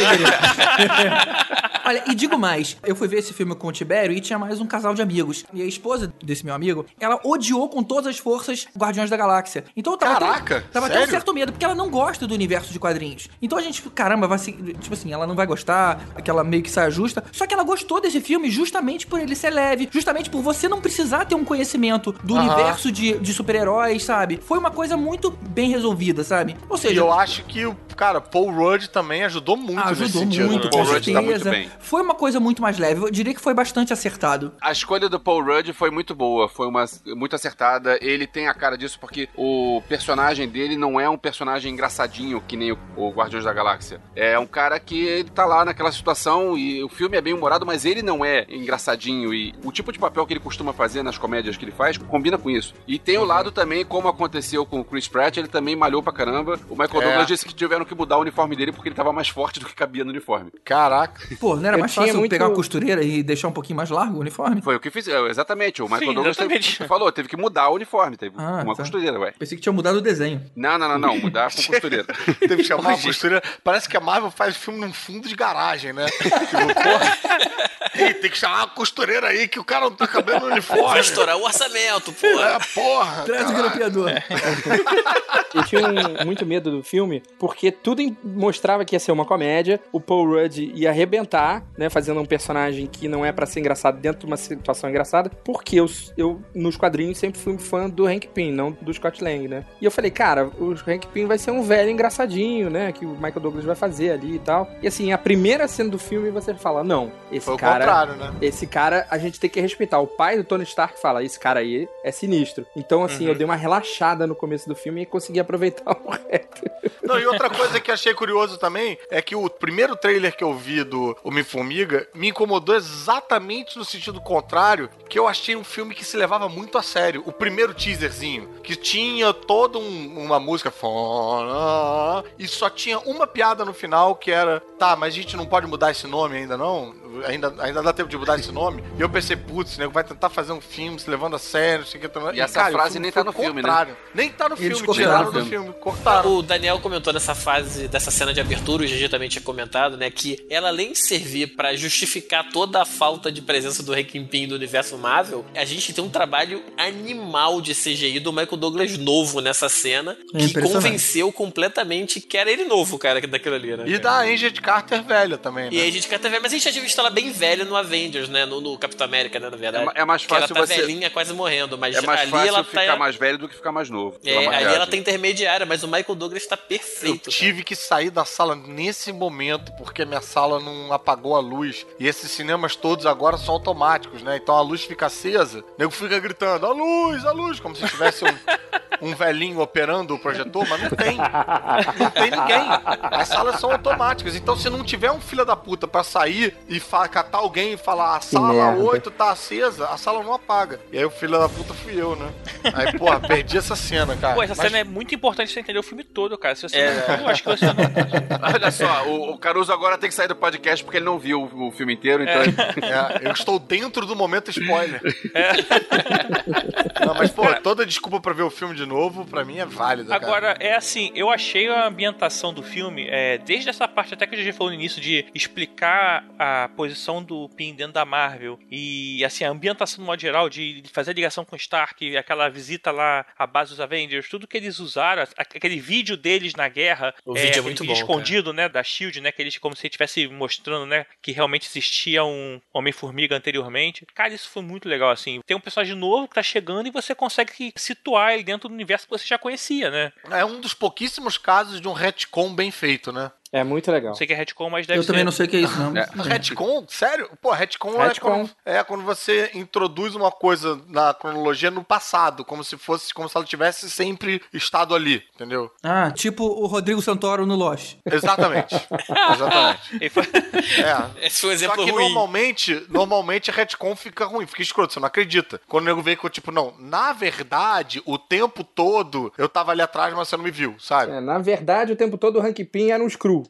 Olha, e digo mais, eu fui ver esse filme com o Tibério e tinha mais um casal de amigos. E a esposa desse meu amigo, ela odiou com todas as forças Guardiões da Galáxia. Então eu tava até um certo medo, porque ela não gosta do universo de quadrinhos. Então a gente, caramba, vai ser, tipo assim, ela não vai gostar, aquela meio que saia justa. Só que ela gostou desse filme justamente por ele ser leve, justamente por você não precisar ter um conhecimento do universo de super-heróis, sabe? Foi uma coisa muito bem resolvida, sabe? Ou seja... E eu acho que o Paul Rudd também ajudou muito nesse sentido. Ajudou muito, Paul com Rudd tá muito certeza. bem. Foi uma coisa muito mais leve. Eu diria que foi bastante acertado. A escolha do Paul Rudd foi muito boa, foi muito acertada. Ele tem a cara disso porque o personagem dele não é um personagem engraçadinho, que nem o Guardiões da Galáxia. É um cara que ele tá lá naquela situação e o filme é bem humorado, mas ele não é engraçadinho. E o tipo de papel que ele costuma fazer nas comédias que ele faz combina com isso. E tem o lado também, como aconteceu com o Chris Pratt, ele também malhou pra caramba. O Michael Douglas disse que tiveram que mudar o uniforme dele porque ele tava mais forte do que cabia no uniforme. Caraca. Pô, não era mais fácil pegar uma costureira e deixar um pouquinho mais largo o uniforme? Foi o que fiz, exatamente. O Michael Douglas teve que mudar o uniforme, teve uma costureira, ué. Pensei que tinha mudado o desenho. Não, mudar com costureira. Teve que chamar uma costureira. Parece que a Marvel faz filme num fundo de garagem, né? Tipo, porra. Tem que chamar uma costureira aí que o cara não tá cabendo no uniforme. Vai estourar o orçamento, porra. Porra. Traz o grampeador. Eu tinha muito medo do filme, porque tudo mostrava que ia ser uma comédia, o Paul Rudd ia arrebentar, né, fazendo um personagem que não é pra ser engraçado dentro de uma situação engraçada, porque eu nos quadrinhos sempre fui fã do Hank Pym, não do Scott Lang, né? E eu falei, cara, o Hank Pym vai ser um velho engraçadinho, né, que o Michael Douglas vai fazer ali e tal. E assim, a primeira cena do filme você fala, não, esse cara, né? Esse cara a gente tem que respeitar. O pai do Tony Stark fala, esse cara aí é sinistro. Então assim, eu dei uma relaxada no começo do filme e consegui aproveitar o resto. Não, e outra coisa que achei curioso também é que o primeiro trailer que eu vi do Homem-Formiga me incomodou exatamente no sentido contrário, que eu achei um filme que se levava muito a sério. O primeiro teaserzinho, que tinha toda uma música e só tinha uma piada no final que era, tá, mas a gente não pode mudar esse nome ainda não? Ainda dá tempo de mudar esse nome? E eu pensei, putz, né, vai tentar fazer um filme se levando a sério, sei que... E essa cara, frase nem tá no filme, né? Nem tá no filme, tiraram do filme, cortaram. O Daniel comentou nessa fase, dessa cena de abertura, o GG também tinha comentado, né, que ela, além de servir pra justificar toda a falta de presença do Hank Pym do universo Marvel, a gente tem um trabalho animal de CGI do Michael Douglas novo nessa cena, que convenceu completamente que era ele novo, cara, daquilo ali, né? E da Agent Carter velha também, né? E a Agent Carter velha, mas a gente já tinha visto ela bem velha no Avengers, né, no Capitão América, né, na verdade. É mais fácil ela tá velhinha, quase morrendo, mas é mais ali fácil ela ficar mais velho do que ficar mais novo. Ali ela tá intermediária, mas o Michael Douglas tá perfeito. Eu tive que sair da sala nesse momento, porque minha sala não apagou a luz. E esses cinemas todos agora são automáticos, né? Então a luz fica acesa, o nego fica gritando, a luz, como se tivesse um velhinho operando o projetor, mas não tem. Não tem ninguém. As salas são automáticas. Então se não tiver um filho da puta pra sair e catar alguém e falar, a sala 8 tá acesa, a sala não apaga. E aí o filho da puta fui eu, né? Aí, porra, perdi essa cena, cara. Pô, essa cena é muito importante pra você entender o filme todo, cara. Se você não viu, acho que você não... Olha só, o Caruso agora tem que sair do podcast porque ele não viu o filme inteiro, então... eu estou dentro do momento spoiler. Não, mas, pô, toda desculpa pra ver o filme de novo, pra mim é válida, Agora, é assim, eu achei a ambientação do filme, desde essa parte até que a gente falou no início, de explicar a posição do Pym dentro da Marvel, e, assim, a ambientação no modo geral, de fazer a ligação com o Stark, aquela visita lá à base dos Avengers, tudo que eles usaram, aquele vídeo deles na guerra, o vídeo é muito bom, escondido, né, da SHIELD, né, que eles, como se estivesse mostrando, né, que realmente existia um Homem-Formiga anteriormente. Cara, isso foi muito legal, assim. Tem um personagem novo que tá chegando e você consegue situar ele dentro do universo que você já conhecia, né? É um dos pouquíssimos casos de um retcon bem feito, né? É muito legal. Não sei o que é retcon, mas deve ser. Eu também não sei o que é isso, não. Retcon? Sério? Pô, retcon é quando você introduz uma coisa na cronologia no passado, como se ela tivesse sempre estado ali, entendeu? Ah, tipo o Rodrigo Santoro no Lost. Exatamente. Esse foi um exemplo ruim. Só que normalmente a retcon fica ruim, fica escroto, você não acredita. Quando o nego vê que eu, tipo, não, na verdade, o tempo todo eu tava ali atrás, mas você não me viu, sabe? Na verdade, o tempo todo o Hank Pym era um screw.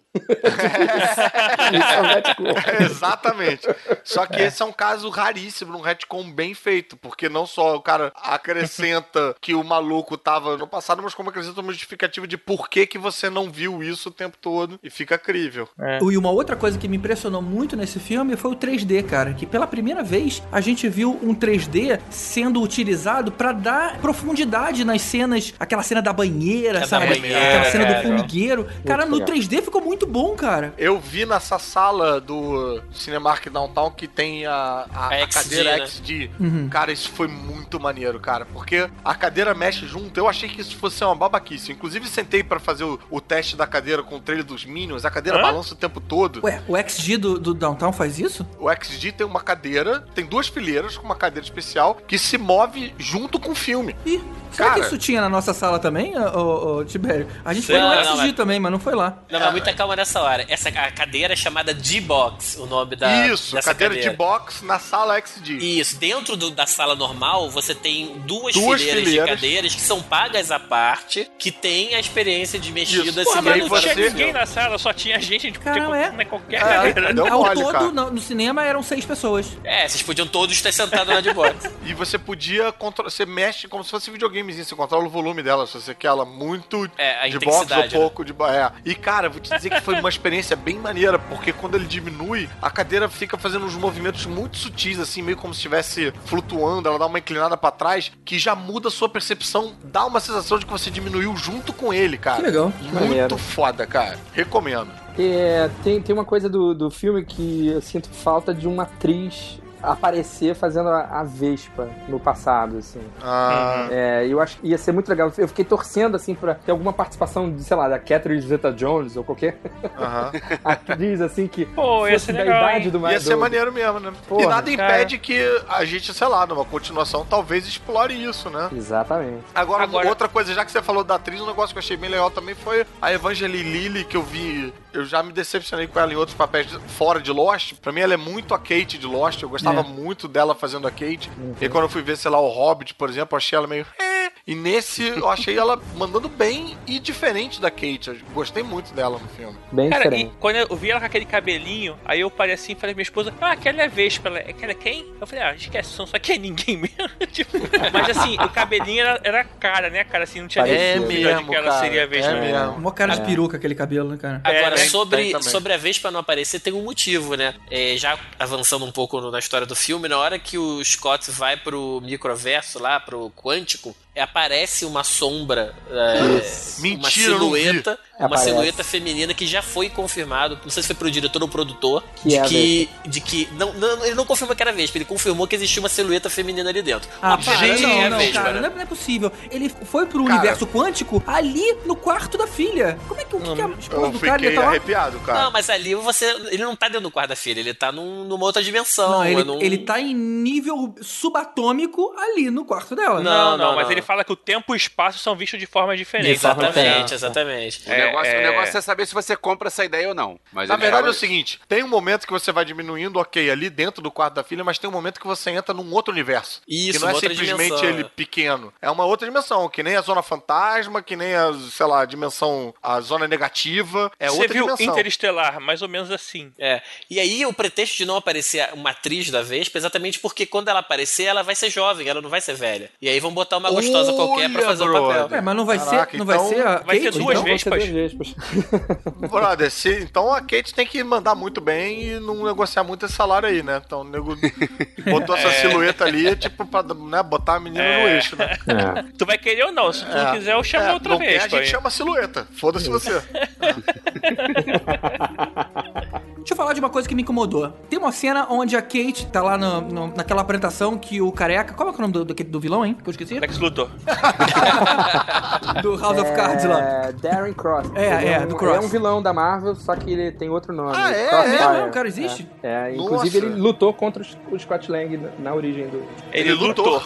Exatamente. Só que esse é um caso raríssimo, um retcon bem feito, porque não só o cara acrescenta que o maluco tava no passado, mas como acrescenta uma justificativa de por que você não viu isso o tempo todo e fica crível. E uma outra coisa que me impressionou muito nesse filme foi o 3D, cara, que pela primeira vez a gente viu um 3D sendo utilizado pra dar profundidade nas cenas, aquela cena da banheira, sabe? Aquela cena do formigueiro. Cara, no 3D ficou ficou muito bom, cara. Eu vi nessa sala do Cinemark Downtown que tem a cadeira né? XD. Cara, isso foi muito maneiro, cara. Porque a cadeira mexe junto. Eu achei que isso fosse uma babaquice. Inclusive, sentei pra fazer o teste da cadeira com o trailer dos Minions. A cadeira balança o tempo todo. Ué, o XD do Downtown faz isso? O XD tem uma cadeira, tem 2 fileiras com uma cadeira especial que se move junto com o filme. Ih, será que isso tinha na nossa sala também, ô Tibério? A gente foi no XD também, mas não foi lá. Não, mas muita calma nessa hora. A cadeira é chamada D-Box, o nome dessa cadeira D-Box na sala XD. Isso, dentro da sala normal, você tem duas fileiras de cadeiras que são pagas à parte, que tem a experiência de mexida. Porra, mas não tinha ninguém na sala, só tinha gente de qualquer cadeira. Ao todo, no cinema, eram 6 pessoas. Vocês podiam todos estar sentados na D-Box. E você podia você mexe como se fosse videogamezinho, você controla o volume dela, se você quer ela muito a de box ou pouco de... E, cara, vou te dizer que foi uma experiência bem maneira, porque quando ele diminui, a cadeira fica fazendo uns movimentos muito sutis, assim, meio como se estivesse flutuando, ela dá uma inclinada pra trás, que já muda a sua percepção, dá uma sensação de que você diminuiu junto com ele, cara. Que legal. Muito foda, cara. Recomendo. Tem uma coisa do filme que eu sinto falta de uma atriz aparecer fazendo a Vespa no passado, assim. Eu acho que ia ser muito legal. Eu fiquei torcendo, assim, pra ter alguma participação de, sei lá, da Catherine Zeta-Jones ou qualquer atriz, assim, que fosse da idade do... Ia ser maneiro mesmo, né? Porra, e nada impede que a gente, sei lá, numa continuação, talvez explore isso, né? Exatamente. Agora, outra coisa, já que você falou da atriz, um negócio que eu achei bem legal também foi a Evangeline Lilly, que eu vi... Eu já me decepcionei com ela em outros papéis fora de Lost. Pra mim, ela é muito a Kate de Lost. Eu gostava muito dela fazendo a Kate. E quando eu fui ver, sei lá, o Hobbit, por exemplo, eu achei ela meio... E nesse, eu achei ela mandando bem e diferente da Kate. Eu gostei muito dela no filme. Bem diferente. E quando eu vi ela com aquele cabelinho, aí eu parei assim e falei pra minha esposa, aquela é Vespa. Aquela é quem? Eu falei, esquece, só que é ninguém mesmo. Mas assim, o cabelinho era cara, né, cara? Assim, não tinha nem dúvida de que ela seria a Vespa mesmo. Uma cara de peruca aquele cabelo, né, cara? Agora, sobre a Vespa não aparecer, tem um motivo, né? Já avançando um pouco na história do filme, na hora que o Scott vai pro microverso lá, pro quântico, aparece uma sombra, uma silhueta, silhueta feminina que já foi confirmado, não sei se foi pro diretor ou produtor, de que não, ele não confirmou que era Vespa, ele confirmou que existia uma silhueta feminina ali dentro. Não é possível. Ele foi pro universo quântico ali no quarto da filha. Como é que a esposa do cara ia estar lá? Arrepiado, cara. Não, mas ali ele não tá dentro do quarto da filha, ele tá numa outra dimensão. Não, ele tá em nível subatômico ali no quarto dela. Não, mas ele fala que o tempo e o espaço são vistos de forma diferente. Exatamente. O negócio é saber se você compra essa ideia ou não. Mas na verdade é o seguinte, tem um momento que você vai diminuindo, ali dentro do quarto da filha, mas tem um momento que você entra num outro universo. Isso, que não é simplesmente ele pequeno. É uma outra dimensão, que nem a Zona Fantasma, que nem a, sei lá, a Zona Negativa. É outra dimensão. Você viu Interestelar, mais ou menos assim. E aí o pretexto de não aparecer uma atriz da Vespa é exatamente porque quando ela aparecer, ela vai ser jovem, ela não vai ser velha. E aí vão botar uma gostosa qualquer pra fazer o papel. Mas não vai ser, vai ser a vai Kate, ser duas Vespas. Brother, então a Kate tem que mandar muito bem e não negociar muito esse salário aí, né? Então o nego botou essa silhueta ali, tipo, pra botar a menina no eixo, né? Tu vai querer ou não? Se tu não quiser, eu chamo outra vez. A gente chama silhueta. Foda-se você. Deixa eu falar de uma coisa que me incomodou. Tem uma cena onde a Kate tá lá naquela apresentação que o careca... Qual é o nome do vilão, hein? Que eu esqueci? Lex Luthor. Do House of Cards lá. Darren Cross. Do Cross. É um vilão da Marvel, só que ele tem outro nome. O cara existe? Inclusive ele lutou contra o Scott Lang na origem do... Ele lutou.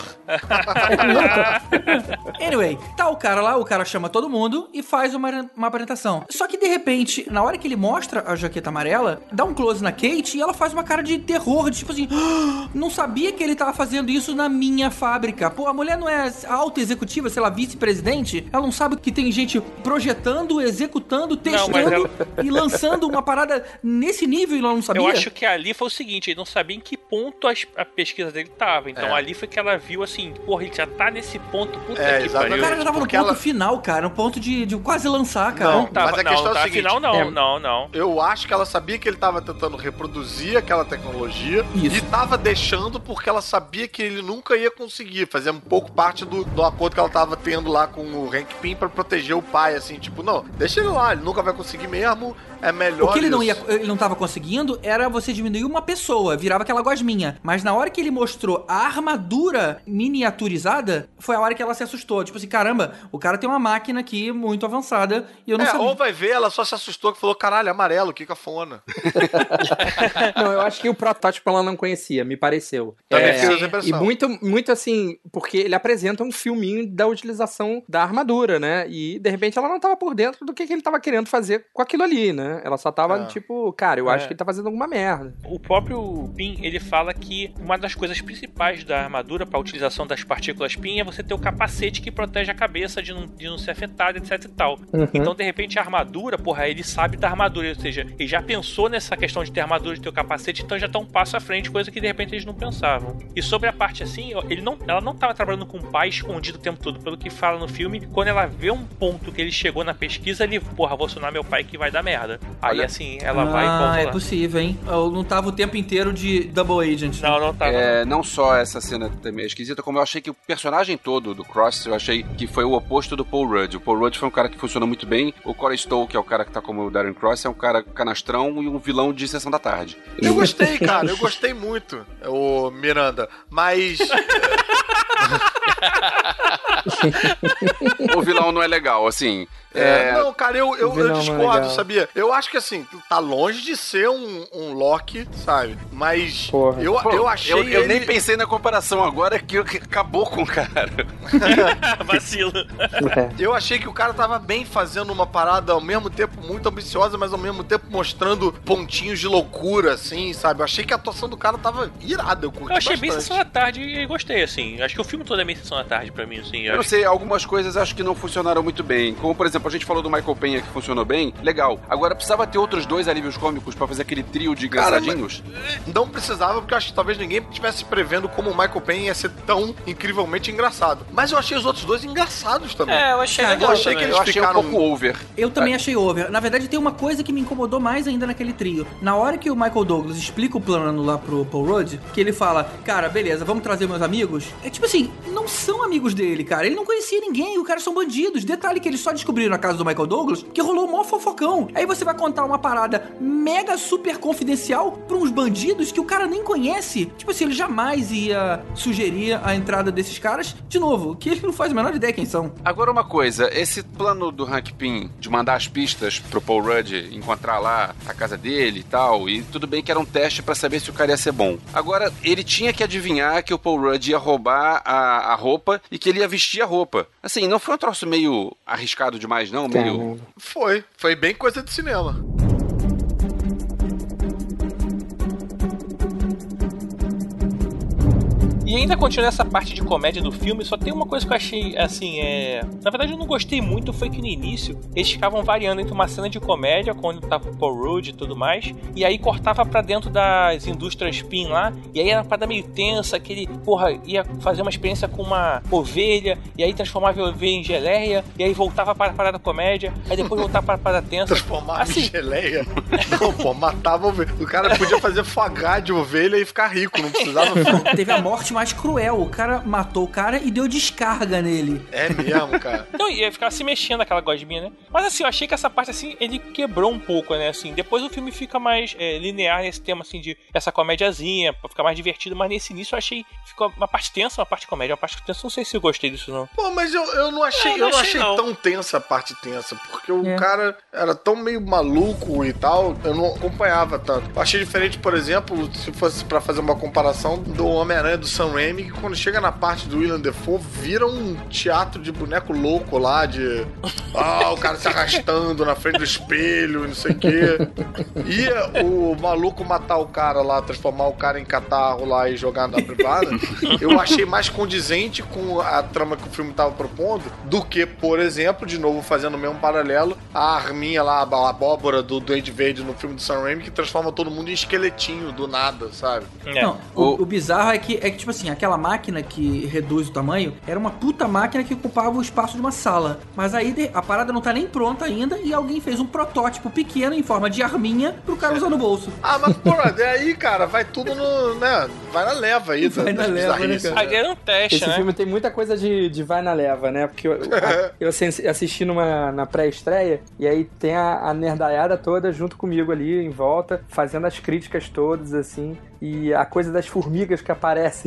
Anyway, tá o cara lá, o cara chama todo mundo e faz uma apresentação. Só que de repente, na hora que ele mostra a jaqueta amarela, dá um close na Kate e ela faz uma cara de terror, de tipo assim, não sabia que ele tava fazendo isso na minha fábrica. Pô, a mulher não é alta executiva, sei lá, vice-presidente? Ela não sabe que tem gente projetando, executando, testando e lançando uma parada nesse nível e ela não sabia? Eu acho que ali foi o seguinte, ele não sabia em que ponto a pesquisa dele tava. Então ali foi que ela viu assim, porra, ele já tá nesse ponto, puta que pariu. O cara já tava no ponto final, cara, no ponto de quase lançar, cara. Não, mas a questão é a seguinte, não. Eu acho que ela sabia que ele tava tentando reproduzir aquela tecnologia e tava deixando porque ela sabia que ele nunca ia conseguir. Fazia um pouco parte do acordo que ela tava tendo lá com o Hank Pym pra proteger o pai, assim, tipo, não, deixa ele lá, ele nunca vai conseguir mesmo, É melhor. O que ele não tava conseguindo era você diminuir uma pessoa, virava aquela gosminha. Mas na hora que ele mostrou a armadura miniaturizada, foi a hora que ela se assustou. Tipo assim, caramba, o cara tem uma máquina aqui muito avançada e eu não sabia. Ou vai ver, ela só se assustou que falou, caralho, amarelo, que cafona. Não, eu acho que o protótipo ela não conhecia, me pareceu. E muito assim, porque ele apresenta um filminho da utilização da armadura, né? E de repente ela não tava por dentro do que ele tava querendo fazer com aquilo ali, né? Ela só tava tipo, cara, eu acho que ele tá fazendo alguma merda. O próprio PIN, ele fala que uma das coisas principais da armadura para a utilização das partículas PIN é você ter o capacete que protege a cabeça de não ser afetado, etc e tal. Então, de repente, a armadura, porra, ele sabe da armadura, ou seja, ele já pensou nessa questão de ter armadura, de ter o capacete, então já tá um passo à frente, coisa que de repente eles não pensavam. E sobre a parte assim, ela não tava trabalhando com o pai escondido o tempo todo, pelo que fala no filme, quando ela vê um ponto que ele chegou na pesquisa, ele, porra, vou acionar meu pai que vai dar merda. Aí assim, ela vai e volta é lá. Possível, hein? Eu não tava o tempo inteiro de Double Agent. Não tava. Não só essa cena também é esquisita, como eu achei que o personagem todo do Cross, eu achei que foi o oposto do Paul Rudd. O Paul Rudd foi um cara que funcionou muito bem, o Corey Stoll, que é o cara que tá como o Darren Cross, é um cara canastrão e um vilão de Sessão da Tarde. Eu gostei, cara, eu gostei muito, o Miranda, mas... O vilão não é legal, assim... Não, cara, eu discordo, sabia? Eu acho que, assim, tá longe de ser um Loki, sabe? Mas eu achei Eu nem pensei na comparação agora, que acabou com o cara. Vacilo. Eu achei que o cara tava bem fazendo uma parada ao mesmo tempo muito ambiciosa, mas ao mesmo tempo mostrando pontinhos de loucura, assim, sabe? Eu achei que a atuação do cara tava irada, eu curti Eu achei bastante. bem Sessão da Tarde e gostei, assim. Acho que o filme todo é bem Sessão da Tarde pra mim, assim. Eu não sei, algumas coisas acho que não funcionaram muito bem. Como, por exemplo, a gente falou do Michael Peña que funcionou bem, legal. Agora precisava ter outros dois alívios cômicos pra fazer aquele trio de engraçadinhos? Não precisava, porque eu acho que talvez ninguém estivesse prevendo como o Michael Peña ia ser tão incrivelmente engraçado. Mas eu achei os outros dois engraçados também. Eu achei legal. Eu achei que eles ficaram um pouco over. Eu também achei over. Na verdade, tem uma coisa que me incomodou mais ainda naquele trio. Na hora que o Michael Douglas explica o plano lá pro Paul Rudd, que ele fala, cara, beleza, vamos trazer meus amigos. É tipo assim, não são amigos dele, cara. Ele não conhecia ninguém, os caras são bandidos. Detalhe que eles só descobriram na casa do Michael Douglas que rolou o maior fofocão. Aí você vai contar uma parada mega super confidencial pra uns bandidos que o cara nem conhece. Tipo assim, ele jamais ia sugerir a entrada desses caras. De novo, que ele não faz a menor ideia quem são. Agora uma coisa, esse plano do Hank Pym de mandar as pistas pro Paul Rudd encontrar lá a casa dele e tal, e tudo bem que era um teste pra saber se o cara ia ser bom. Agora, ele tinha que adivinhar que o Paul Rudd ia roubar a roupa e que ele ia vestir a roupa. Assim, não foi um troço meio arriscado demais, não? Meio... Foi bem coisa de cinema. E ainda continua essa parte de comédia do filme, só tem uma coisa que eu achei, assim, na verdade eu não gostei muito, foi que no início eles ficavam variando entre uma cena de comédia, quando tava o Paul Rudd e tudo mais, e aí cortava pra dentro das indústrias PIN lá, e aí era uma parada meio tensa, que ele, ia fazer uma experiência com uma ovelha, e aí transformava a ovelha em geleia, e aí voltava para a parada comédia, aí depois voltava para a parada tensa. Transformava em geleia? Não, matava a ovelha. O cara podia fazer foie gras de ovelha e ficar rico, não precisava... Teve a morte mais cruel, o cara matou o cara e deu descarga nele. É mesmo, cara. Não, e ficava se mexendo aquela gosminha, né? Mas assim, eu achei que essa parte, assim, ele quebrou um pouco, né? Assim, depois o filme fica mais linear nesse tema, assim, de essa comédiazinha, pra ficar mais divertido, mas nesse início eu achei, ficou uma parte tensa, uma parte comédia, uma parte tensa, não sei se eu gostei disso, não. Pô, mas eu não achei, eu não achei tão tensa a parte tensa, porque o cara era tão meio maluco e tal, eu não acompanhava tanto. Eu achei diferente, por exemplo, se fosse pra fazer uma comparação do Homem-Aranha do Sam Raimi, que quando chega na parte do Willem Dafoe, vira um teatro de boneco louco lá, de... o cara se arrastando na frente do espelho, não sei o quê. E o maluco matar o cara lá, transformar o cara em catarro lá e jogar na privada, eu achei mais condizente com a trama que o filme tava propondo do que, por exemplo, de novo, fazendo o mesmo paralelo, a arminha lá, a abóbora do Duende Verde no filme do Sam Raimi, que transforma todo mundo em esqueletinho do nada, sabe? Não, o bizarro é que, tipo assim, assim, aquela máquina que reduz o tamanho era uma puta máquina que ocupava o espaço de uma sala. Mas aí a parada não tá nem pronta ainda e alguém fez um protótipo pequeno em forma de arminha pro cara usar no bolso. Ah, mas porra, aí, cara, vai tudo no, né, vai na leva aí. Vai na leva, né, cara? Aí era um teste, Esse filme tem muita coisa de vai na leva, né? Porque eu assisti na pré-estreia e aí tem a nerdaiada toda junto comigo ali em volta, fazendo as críticas todas, assim. E a coisa das formigas que aparecem.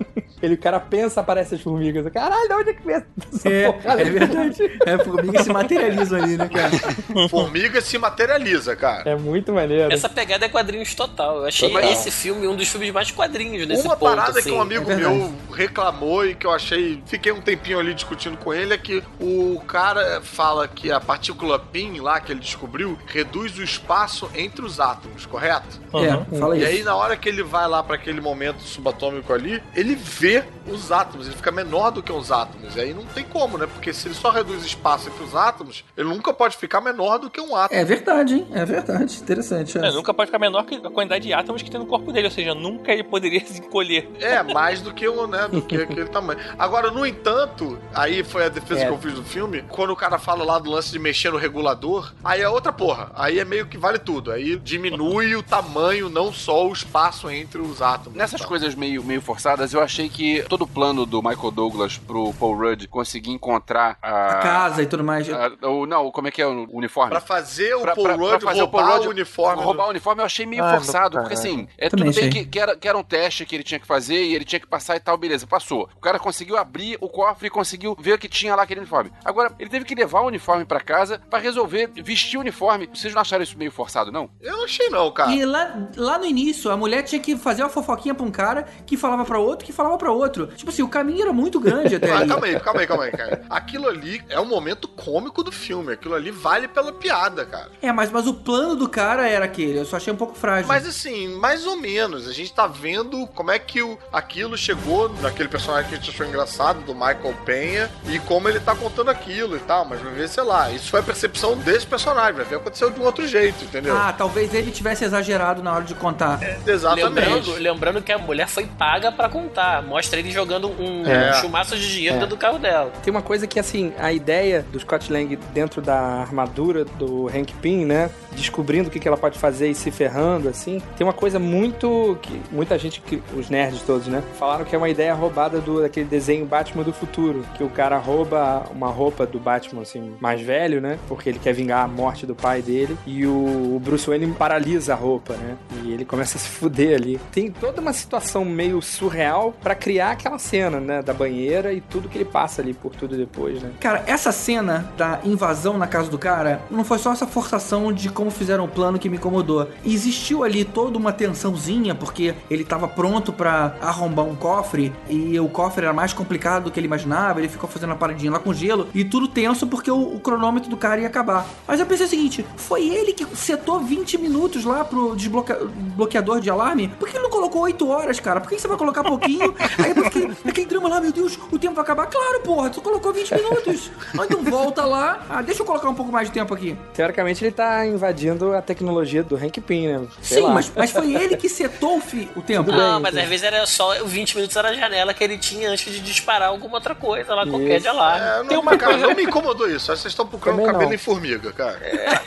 O cara pensa, aparece as formigas. Caralho, de onde é que vem essa porra? É verdade. A formiga se materializa ali, né, cara? Formiga se materializa, cara. É muito maneiro. Essa pegada é quadrinhos total. Eu achei esse filme um dos filmes mais quadrinhos nesse ponto. Uma parada assim. que um amigo meu reclamou e que eu achei... Fiquei um tempinho ali discutindo com ele, é que o cara fala que a partícula PIN lá, que ele descobriu, reduz o espaço entre os átomos, correto? Fala isso. E aí, na hora que ele vai lá pra aquele momento subatômico ali, ele vê os átomos, ele fica menor do que os átomos. E aí não tem como, né? Porque se ele só reduz espaço entre os átomos, ele nunca pode ficar menor do que um átomo. É verdade, hein? É verdade. Interessante. Nunca pode ficar menor que a quantidade de átomos que tem no corpo dele, ou seja, nunca ele poderia se encolher. Mais do que do que aquele tamanho. Agora, no entanto, aí foi a defesa que eu fiz do filme, quando o cara fala lá do lance de mexer no regulador, aí é outra porra. Aí é meio que vale tudo. Aí diminui o tamanho, não só o espaço entre os átomos. Nessas coisas meio forçadas, eu achei que todo o plano do Michael Douglas pro Paul Rudd conseguir encontrar a casa e tudo mais. Como é que é o uniforme? Pra fazer o Paul Rudd roubar o uniforme. Roubar o uniforme eu achei meio forçado, porque assim, tudo bem que era um teste que ele tinha que fazer e ele tinha que passar e tal, beleza, passou. O cara conseguiu abrir o cofre e conseguiu ver o que tinha lá aquele uniforme. Agora, ele teve que levar o uniforme pra casa pra resolver vestir o uniforme. Vocês não acharam isso meio forçado, não? Eu não achei não, cara. E lá no início, a mulher tinha que fazer uma fofoquinha pra um cara que falava pra outro, que falava pra outro. Tipo assim, o caminho era muito grande até ali. Calma aí, cara. Aquilo ali é um momento cômico do filme. Aquilo ali vale pela piada, cara. Mas o plano do cara era aquele. Eu só achei um pouco frágil. Mas assim, mais ou menos. A gente tá vendo como é que aquilo chegou naquele personagem que a gente achou engraçado, do Michael Penha, e como ele tá contando aquilo e tal. Mas vai ver, sei lá, isso foi a percepção desse personagem. Vai ver, aconteceu de um outro jeito, entendeu? Talvez ele tivesse exagerado na hora de contar. Exatamente. Lembrando que a mulher foi paga pra contar. Mostra ele jogando um chumaço de dinheiro dentro do carro dela. Tem uma coisa que, assim, a ideia do Scott Lang dentro da armadura do Hank Pym, né? Descobrindo o que ela pode fazer e se ferrando, assim. Tem uma coisa muito... que muita gente, os nerds todos, né? Falaram que é uma ideia roubada daquele desenho Batman do Futuro. Que o cara rouba uma roupa do Batman, assim, mais velho, né? Porque ele quer vingar a morte do pai dele. E o Bruce Wayne paralisa a roupa, né? E ele começa a se fuder ali. Tem toda uma situação meio surreal pra criar aquela cena, né? Da banheira e tudo que ele passa ali por tudo depois, né? Cara, essa cena da invasão na casa do cara não foi só essa forçação de como fizeram o plano que me incomodou. Existiu ali toda uma tensãozinha, porque ele tava pronto pra arrombar um cofre e o cofre era mais complicado do que ele imaginava, ele ficou fazendo a paradinha lá com gelo e tudo tenso porque o cronômetro do cara ia acabar. Mas eu pensei o seguinte, foi ele que setou 20 minutos lá pro desbloqueador de alarme? Por que ele não colocou 8 horas, cara? Por que você vai colocar pouquinho? Aí porque aquele drama lá, meu Deus, o tempo vai acabar. Claro, porra, tu colocou 20 minutos. Então volta lá. Deixa eu colocar um pouco mais de tempo aqui. Teoricamente ele tá invadindo a tecnologia do Hank Pym, né? Sim, mas foi ele que setou o tempo. Mas às vezes era só 20 minutos era a janela que ele tinha antes de disparar alguma outra coisa lá, qualquer de alarme. Tem uma cara, não me incomodou isso. Vocês estão procurando cabelo em formiga, cara.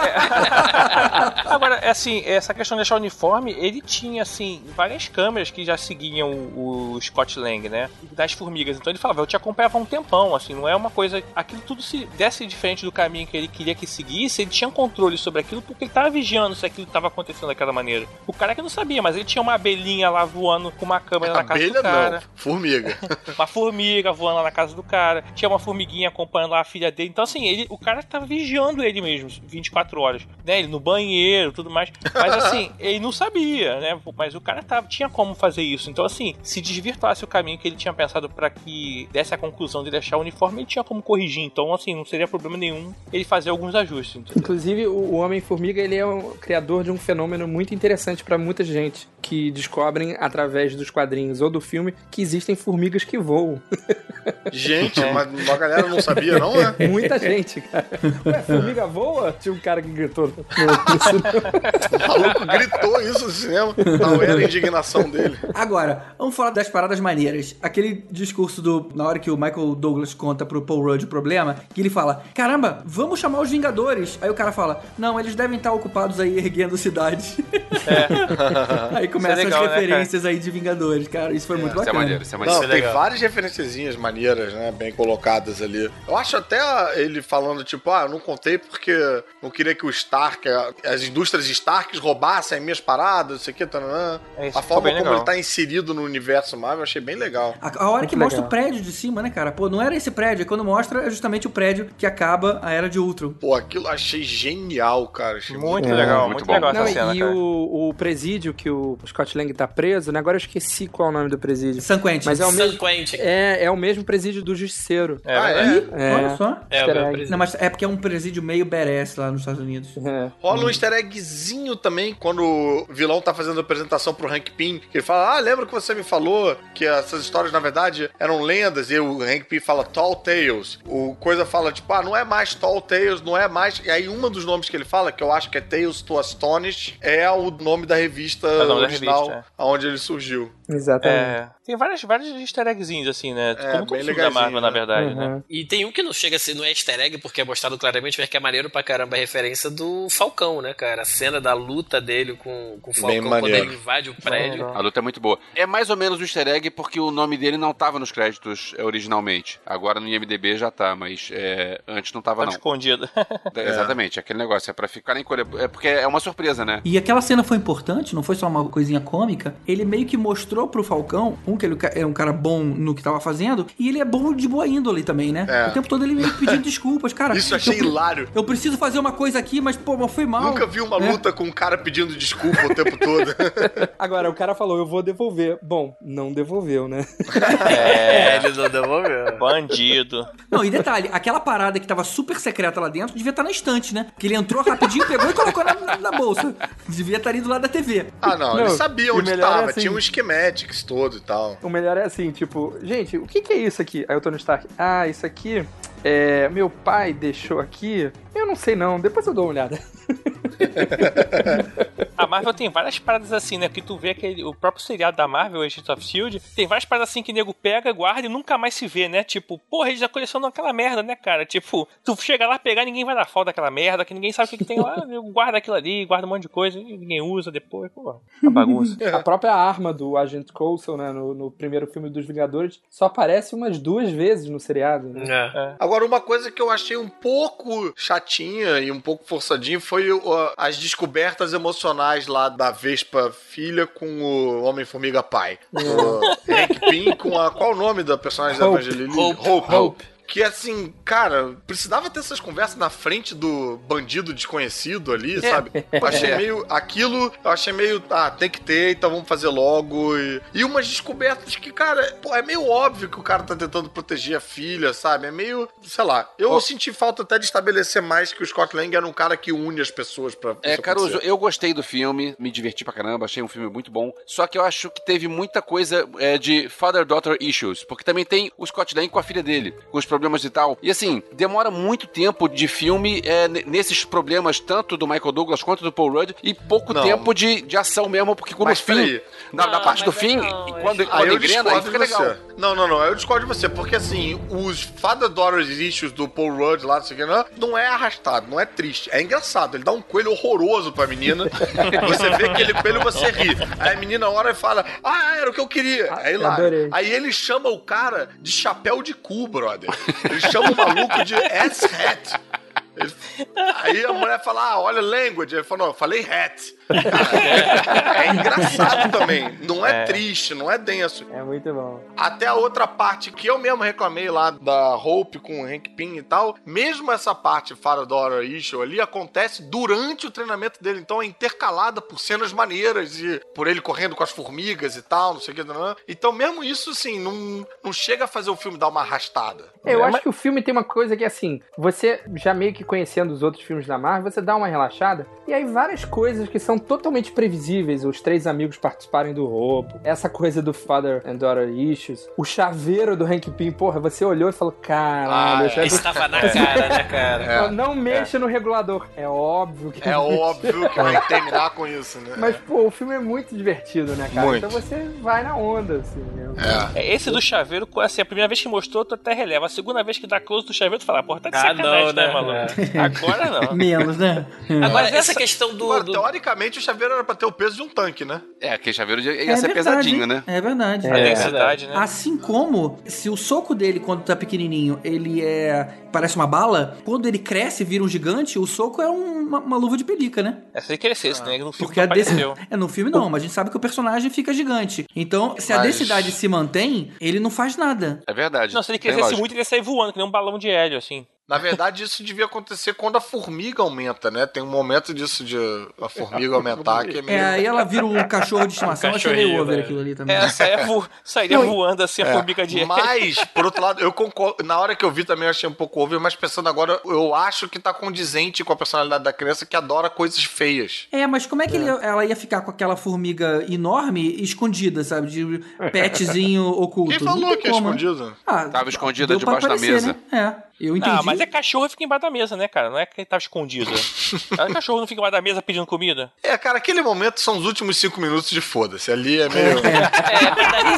Agora, assim, essa questão de deixar o uniforme, ele tinha, assim, várias câmeras que já seguiam o Scott Lang, né? Das formigas. Então ele falava, eu te acompanhava há um tempão, assim, não é uma coisa... Aquilo tudo se desse diferente do caminho que ele queria que seguisse, ele tinha controle sobre aquilo porque ele tava vigiando se aquilo tava acontecendo daquela maneira. O cara que não sabia, mas ele tinha uma abelhinha lá voando com uma câmera na casa do cara. Não, formiga. Uma formiga voando lá na casa do cara. Tinha uma formiguinha acompanhando lá a filha dele. Então, assim, o cara tava vigiando ele mesmo, 24 horas. Né? Ele no banheiro, tudo mais. Mas, assim, ele não sabia, né? Mas o cara tinha como fazer isso. Então, assim, se desvirtuasse o caminho que ele tinha pensado pra que desse a conclusão de deixar o uniforme, ele tinha como corrigir. Então, assim, não seria problema nenhum ele fazer alguns ajustes. Entendeu? Inclusive, o Homem-Formiga, ele é o criador de um fenômeno muito interessante pra muita gente, que descobrem através dos quadrinhos ou do filme que existem formigas que voam. Gente, mas a galera não sabia, não, né? Muita gente, cara. Ué, formiga voa? Tinha um cara que gritou. O maluco gritou isso no cinema. Não era a indignação dele. Agora, vamos falar das paradas maneiras. Aquele discurso na hora que o Michael Douglas conta pro Paul Rudd o problema, que ele fala, caramba, vamos chamar os Vingadores. Aí o cara fala, não, eles devem estar ocupados aí erguendo cidades. Aí começam legal, as referências, né, aí de Vingadores, cara. Isso foi muito bacana. Isso é maneiro. Não, tem várias referenciazinhas maneiras, né? Bem colocadas ali. Eu acho até ele falando, tipo, eu não contei porque não queria que o Stark, as indústrias Stark roubassem minhas paradas, não sei o que, a forma como ele tá inserido no universo Marvel, eu achei bem legal. A hora que mostra o prédio de cima, né, cara? Pô, não era esse prédio. Quando mostra, é justamente o prédio que acaba a Era de Ultron. Pô, aquilo eu achei genial, cara. Achei muito legal, muito legal essa cena, e cara. O presídio que o Scott Lang tá preso, né? Agora eu esqueci qual é o nome do presídio. San Quentin. Mas é o mesmo, San Quentin. É o mesmo presídio do Justiceiro. Olha só. É, não, mas é porque é um presídio meio badass lá nos Estados Unidos. Rola um easter eggzinho também, quando o vilão tá fazendo a apresentação pro Hank Pym, que ele fala, lembra que você me falou que essas histórias, na verdade, eram lendas, e o Hank Pym fala Tall Tales. O Coisa fala, tipo, não é mais Tall Tales, não é mais... E aí, um dos nomes que ele fala, que eu acho que é Tales to Astonish, é o nome da revista original, onde ele surgiu. Exatamente. Tem vários easter eggzinhos, assim, né? Como todo filme da Marvel, na verdade, né? E tem um que não chega a ser, não é easter egg, porque é mostrado claramente, mas que é maneiro pra caramba, a referência do Falcão, né, cara? A cena da luta dele com o Falcão quando ele invade o prédio. A luta é muito boa. É mais ou menos um easter egg porque o nome dele não tava nos créditos originalmente. Agora no IMDb já tá, mas antes não tava, não. Escondido. Exatamente, aquele negócio. É pra ficar em colher. É porque é uma surpresa, né? E aquela cena foi importante, não foi só uma coisinha cômica. Ele meio que mostrou pro Falcão, que ele é um cara bom no que tava fazendo, e ele é bom de boa índole também, né? O tempo todo ele meio pedindo desculpas, cara. Isso eu achei hilário. Eu preciso fazer uma coisa aqui, mas, foi mal. Nunca vi uma luta com um cara pedindo desculpa o tempo todo. Agora, o cara falou, eu vou devolver. Bom, não devolveu, né? Ele não devolveu. Bandido. Não, e detalhe, aquela parada que tava super secreta lá dentro devia estar na estante, né? Porque ele entrou rapidinho, pegou e colocou na bolsa. Devia estar indo lá da TV. Não, ele sabia onde tava. Tinha um schematics todo e tal. O melhor é assim, tipo, gente, o que é isso aqui? Aí o Tony Stark, isso aqui meu pai deixou aqui. Eu não sei não, depois eu dou uma olhada. A Marvel tem várias paradas assim, né? Porque tu vê o próprio seriado da Marvel, Agents of S.H.I.E.L.D., tem várias paradas assim que o nego pega, guarda e nunca mais se vê, né? Tipo, porra, eles já colecionam aquela merda, né, cara? Tipo, tu chega lá pegar, ninguém vai dar falta daquela merda, que ninguém sabe o que tem lá, guarda aquilo ali, guarda um monte de coisa, e ninguém usa depois, pô, a bagunça. A própria arma do Agent Coulson, né, no primeiro filme dos Vingadores, só aparece umas 2 vezes no seriado, né? Agora, uma coisa que eu achei um pouco chatinha e um pouco forçadinha foi as descobertas emocionais lá da Vespa filha com o Homem-Formiga pai. O Hank Pym com qual o nome da personagem da Evangeline? Hope. Que assim, cara, precisava ter essas conversas na frente do bandido desconhecido ali, sabe? Eu achei meio. Aquilo, eu achei meio. Tem que ter, então vamos fazer logo. E umas descobertas que, cara, é meio óbvio que o cara tá tentando proteger a filha, sabe? É meio. Sei lá. Eu senti falta até de estabelecer mais que o Scott Lang era um cara que une as pessoas pra. Caruso, eu gostei do filme, me diverti pra caramba, achei um filme muito bom. Só que eu acho que teve muita coisa de father-daughter issues, porque também tem o Scott Lang com a filha dele, com os problemas e tal. E assim, demora muito tempo de filme nesses problemas, tanto do Michael Douglas quanto do Paul Rudd, e pouco tempo de ação mesmo, porque quando o fim, na parte do fim, quando engrena, aí fica legal. Não, eu discordo de você, porque assim, os father-daughter issues do Paul Rudd lá, não é arrastado, não é triste, é engraçado. Ele dá um coelho horroroso pra menina, você vê aquele coelho, você ri. Aí a menina ora e fala, era o que eu queria. Aí ele chama o cara de chapéu de cu, brother. Ele chama o maluco de ass-hat. Aí a mulher fala, olha, language. Ele fala, não, eu falei hat. É engraçado também. Não é triste, não é denso. É muito bom. Até a outra parte que eu mesmo reclamei lá da Hope com o Hank Pym e tal, mesmo essa parte father-daughter issue ali acontece durante o treinamento dele. Então é intercalada por cenas maneiras e por ele correndo com as formigas e tal, não sei o que. Então mesmo isso, assim, não chega a fazer o filme dar uma arrastada. Eu acho que o filme tem uma coisa que, assim, você já meio que conhecendo os outros filmes da Marvel, você dá uma relaxada, e aí várias coisas que são totalmente previsíveis, os 3 amigos participarem do roubo, essa coisa do Father and Daughter Issues, o chaveiro do Hank Pym, porra, você olhou e falou, caralho... Estava na cara, né, cara? Não mexa no regulador. É óbvio que vai terminar com isso, né? Mas, pô, o filme é muito divertido, né, cara? Muito. Então você vai na onda, assim. Esse do chaveiro, assim, a primeira vez que mostrou, tu até releva. A segunda vez que dá close do chaveiro, tu fala, porra, tá de sacanagem, né, maluco? Agora não. Menos, né? Agora, essa questão do... Teoricamente, o chaveiro era pra ter o peso de um tanque, né? Aquele chaveiro ia ser pesadinho, né? É verdade. A densidade, né? Assim como, se o soco dele, quando tá pequenininho, ele parece uma bala, quando ele cresce e vira um gigante, o soco é uma luva de pelica, né? Se ele crescesse, né? No filme porque não apareceu. No filme não, mas a gente sabe que o personagem fica gigante. Então, se a densidade se mantém, ele não faz nada. É verdade. Não, se ele crescesse muito, ele ia sair voando, que nem um balão de hélio, assim. Na verdade, isso devia acontecer quando a formiga aumenta, né? Tem um momento disso de a formiga aumentar que é meio... aí ela vira um cachorro de estimação, achei meio over aquilo ali também. Sairia voando assim a formiga de hélio. Mas, por outro lado, eu concordo. Na hora que eu vi também eu achei um pouco over, mas pensando agora, eu acho que tá condizente com a personalidade da criança que adora coisas feias. Mas como é que ela ia ficar com aquela formiga enorme escondida, sabe? De petzinho oculto. Quem falou que é escondida? Tava escondida debaixo da mesa. Né? Eu entendi. Mas é cachorro e fica embaixo da mesa, né, cara? Não é que ele tava escondido. Cachorro não fica embaixo da mesa pedindo comida? Cara, aquele momento são os últimos 5 minutos de foda-se. Ali é meio... É pra dar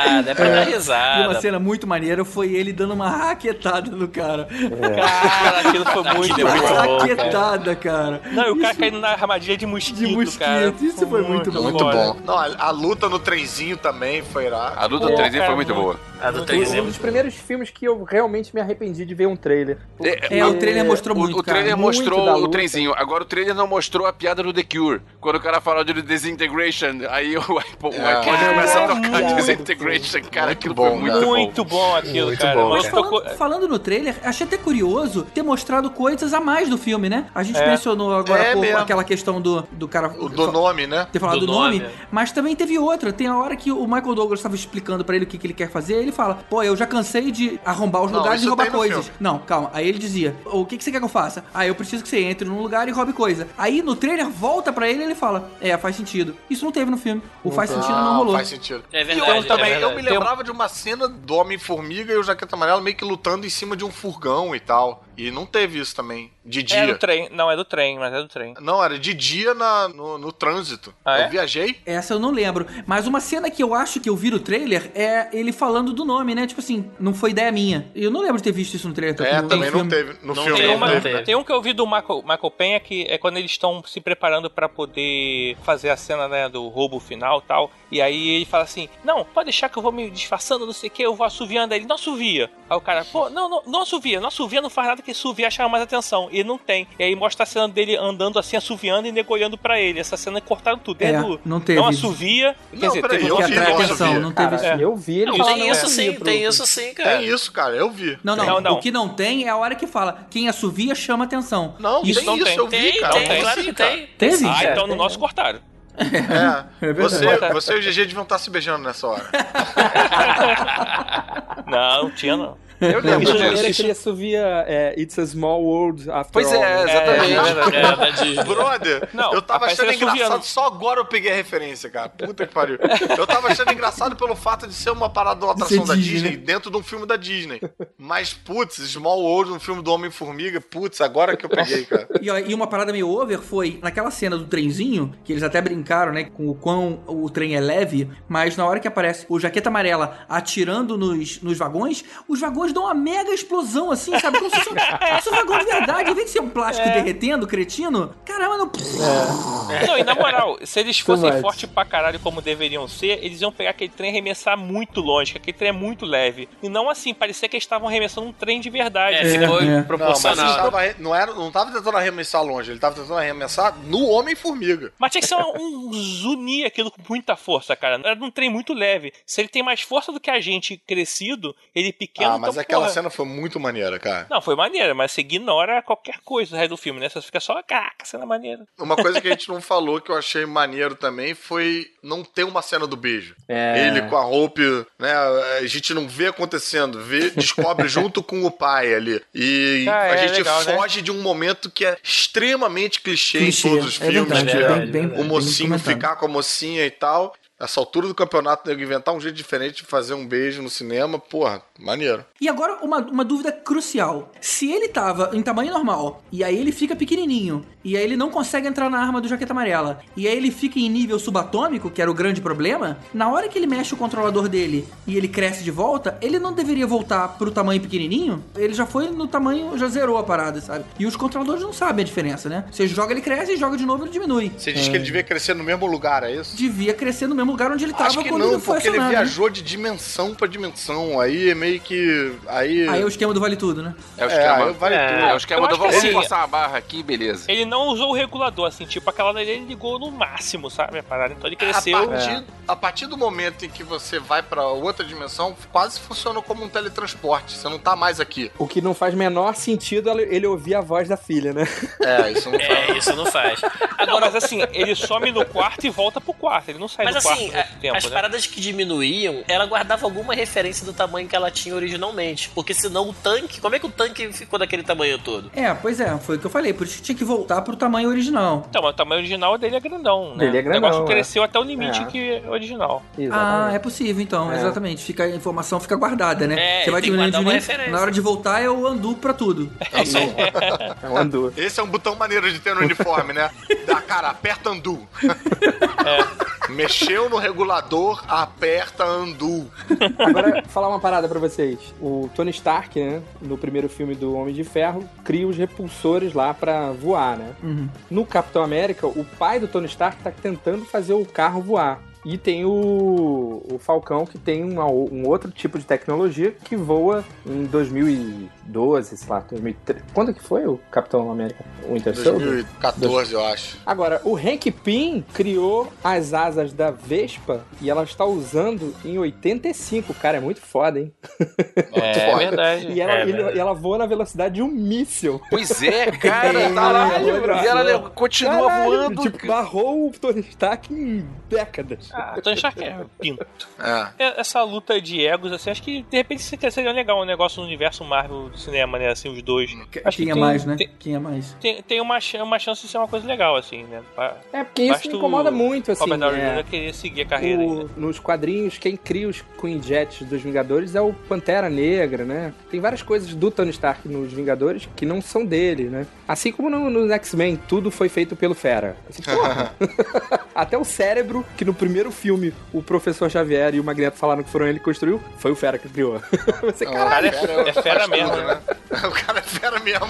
risada, E uma cena muito maneira foi ele dando uma raquetada no cara. Cara, aquilo foi muito bom. Raquetada, cara. Não, e o cara caindo na armadilha de mosquito, cara. Isso foi muito bom. Muito bom. Não, a luta no trenzinho também foi irada. A luta no trenzinho foi muito boa. A do trenzinho. Um dos primeiros filmes que eu realmente me arrependi de ver um trailer. O trailer mostrou muito, o trailer mostrou muito o trenzinho. Agora o trailer não mostrou a piada do The Cure. Quando o cara falou de Disintegration, aí o iPod começa a tocar Disintegration. Cara, aquilo foi muito bom aquilo, muito cara. Bom, mas falando no trailer, achei até curioso ter mostrado coisas a mais do filme, né? A gente mencionou agora há pouco aquela questão do cara... Do nome, né? Ter falado do nome, mas também teve outra. Tem a hora que o Michael Douglas estava explicando pra ele o que ele quer fazer, ele fala, eu já cansei de arrombar os lugares e roubar coisas. Não, calma. Aí ele dizia, o que você quer que eu faça? Eu preciso que você entre num lugar e roube coisa. Aí no trailer volta pra ele e ele fala, faz sentido. Isso não teve no filme. O faz sentido não rolou. Faz sentido. É verdade. Eu me lembrava de uma cena do Homem-Formiga e o Jaqueta Amarela meio que lutando em cima de um furgão e tal. E não teve isso também. De dia. É do trem. Não, é do trem, mas é do trem. Não, era de dia no trânsito. Eu viajei. Essa eu não lembro. Mas uma cena que eu acho que eu vi no trailer é ele falando do nome, né? Tipo assim, não foi ideia minha. Eu não lembro de ter visto isso no trailer. Também não teve. No filme tem um que eu vi do Michael Penha, que é quando eles estão se preparando pra poder fazer a cena, né, do roubo final e tal. E aí ele fala assim, não, pode deixar que eu vou me disfarçando, não sei o que, eu vou assoviando. Aí ele, não assovia. Aí o cara, não assovia, não faz nada que assoviar chama mais atenção. E não tem. E aí mostra a cena dele andando assim, assoviando e nego olhando pra ele. Essa cena cortaram tudo. Não teve. Não assovia. Quer dizer, teve que atrai atenção, não teve isso. Eu vi ele tem isso sim, cara. Tem isso, cara, eu vi. Não. O que não tem é a hora que fala, quem assovia chama atenção. Não, isso não tem. Eu vi, cara. Claro que tem. Teve? Então no nosso cortaram. Você e o GG deviam estar se beijando nessa hora. Não tinha não. Eu lembro disso. Que ele assovia It's a Small World After All. Pois exatamente. Brother, eu tava achando engraçado, só agora eu peguei a referência, cara. Puta que pariu. Eu tava achando engraçado pelo fato de ser uma parada, uma atração da Disney dentro de um filme da Disney. Mas, Small World, um filme do Homem-Formiga, agora que eu peguei, cara. E uma parada meio over foi naquela cena do trenzinho, que eles até brincaram, né, com o quão o trem é leve, mas na hora que aparece o Jaqueta Amarela atirando nos vagões, os vagões dão uma mega explosão, assim, sabe? Como se fosse um vagão de verdade. Em vez de ser um plástico derretendo, cretino, caramba, não... Não, e na moral, se eles fossem fortes pra caralho como deveriam ser, eles iam pegar aquele trem e arremessar muito longe, que aquele trem é muito leve. E não assim, parecia que eles estavam arremessando um trem de verdade. Ficou proporcional. Não tava tentando arremessar longe, ele tava tentando arremessar no Homem-Formiga. Mas tinha que ser um zunir aquilo com muita força, cara. Era um trem muito leve. Se ele tem mais força do que a gente crescido, ele pequeno, então aquela cena foi muito maneira, cara. Não, foi maneira, mas você ignora qualquer coisa do resto do filme, né? Você fica só, caraca, cena maneira. Uma coisa que a gente não falou que eu achei maneiro também foi não ter uma cena do beijo. Ele com a Hope, né? A gente não vê acontecendo, descobre junto com o pai ali. E a gente legal, foge de um momento que é extremamente clichê em todos os filmes, o mocinho ficar com a mocinha e tal. Nessa altura do campeonato, inventar um jeito diferente de fazer um beijo no cinema, porra, maneiro. E agora, uma dúvida crucial. Se ele tava em tamanho normal, e aí ele fica pequenininho, e aí ele não consegue entrar na arma do Jaqueta Amarela, e aí ele fica em nível subatômico, que era o grande problema, na hora que ele mexe o controlador dele e ele cresce de volta, ele não deveria voltar pro tamanho pequenininho? Ele já foi no tamanho, já zerou a parada, sabe? E os controladores não sabem a diferença, né? Você joga, ele cresce, e joga de novo, ele diminui. Você diz que ele devia crescer no mesmo lugar, é isso? Devia crescer no mesmo lugar onde ele tava quando não, ele foi porque acionado, ele viajou de dimensão pra dimensão, aí é meio que... Aí é o esquema do Vale Tudo, né? É o esquema, vale tudo. É o esquema do vamos forçar a barra aqui, beleza. Ele não usou o regulador, assim, tipo, aquela dele ele ligou no máximo, sabe? A parada, então ele cresceu. A partir do momento em que você vai pra outra dimensão, quase funciona como um teletransporte, você não tá mais aqui. O que não faz menor sentido ele ouvir a voz da filha, né? Isso não faz. Isso não faz. Agora, mas assim, ele some no quarto e volta pro quarto, ele não sai do quarto assim, tempo, as paradas que diminuíam, ela guardava alguma referência do tamanho que ela tinha originalmente. Porque senão o tanque... Como é que o tanque ficou daquele tamanho todo? Pois é. Foi o que eu falei. Por isso que tinha que voltar pro tamanho original. Então, mas o tamanho original dele é grandão, né? Ele é grandão, o negócio cresceu até o limite que é original. Exatamente. É possível, então. Exatamente. A informação fica guardada, né? Você vai diminuindo. Na hora de voltar é o undo pra tudo. É o undo. Esse é um botão maneiro de ter no uniforme, né? Cara, aperta undo. Mexeu no regulador, aperta undo. Agora, falar uma parada pra vocês. O Tony Stark, né, no primeiro filme do Homem de Ferro, cria os repulsores lá pra voar, né? No Capitão América, o pai do Tony Stark tá tentando fazer o carro voar. E tem o Falcão, que tem um outro tipo de tecnologia que voa em 2012, sei lá, 2013. Quando que foi o Capitão América? O Winter Soldier? 2014, eu acho. Agora, o Hank Pym criou as asas da Vespa e ela está usando em 85. Cara, é muito foda, hein? É verdade. E ela voa na velocidade de um míssil. Pois é, cara. Caralho, e ela continua voando. Tipo, barrou o Tony Stark em décadas. Tony Stark é pinto. Essa luta de egos, assim, acho que de repente seria legal um negócio no universo Marvel do cinema, né? Assim, os dois. Quem é mais, né? Quem é mais? Tem uma chance de ser uma coisa legal, assim, né? Porque isso me incomoda muito, assim. Robert Downey Jr. querer seguir a carreira aí, né? Nos quadrinhos, quem cria os Queen Jets dos Vingadores é o Pantera Negra, né? Tem várias coisas do Tony Stark nos Vingadores que não são dele, né? Assim como no X-Men, tudo foi feito pelo Fera. Assim, porra. Até o cérebro, que no primeiro filme o Professor Xavier e o Magneto falaram que foram ele que construiu, foi o Fera que criou. Você, o cara é fera mesmo, né? O cara é fera mesmo.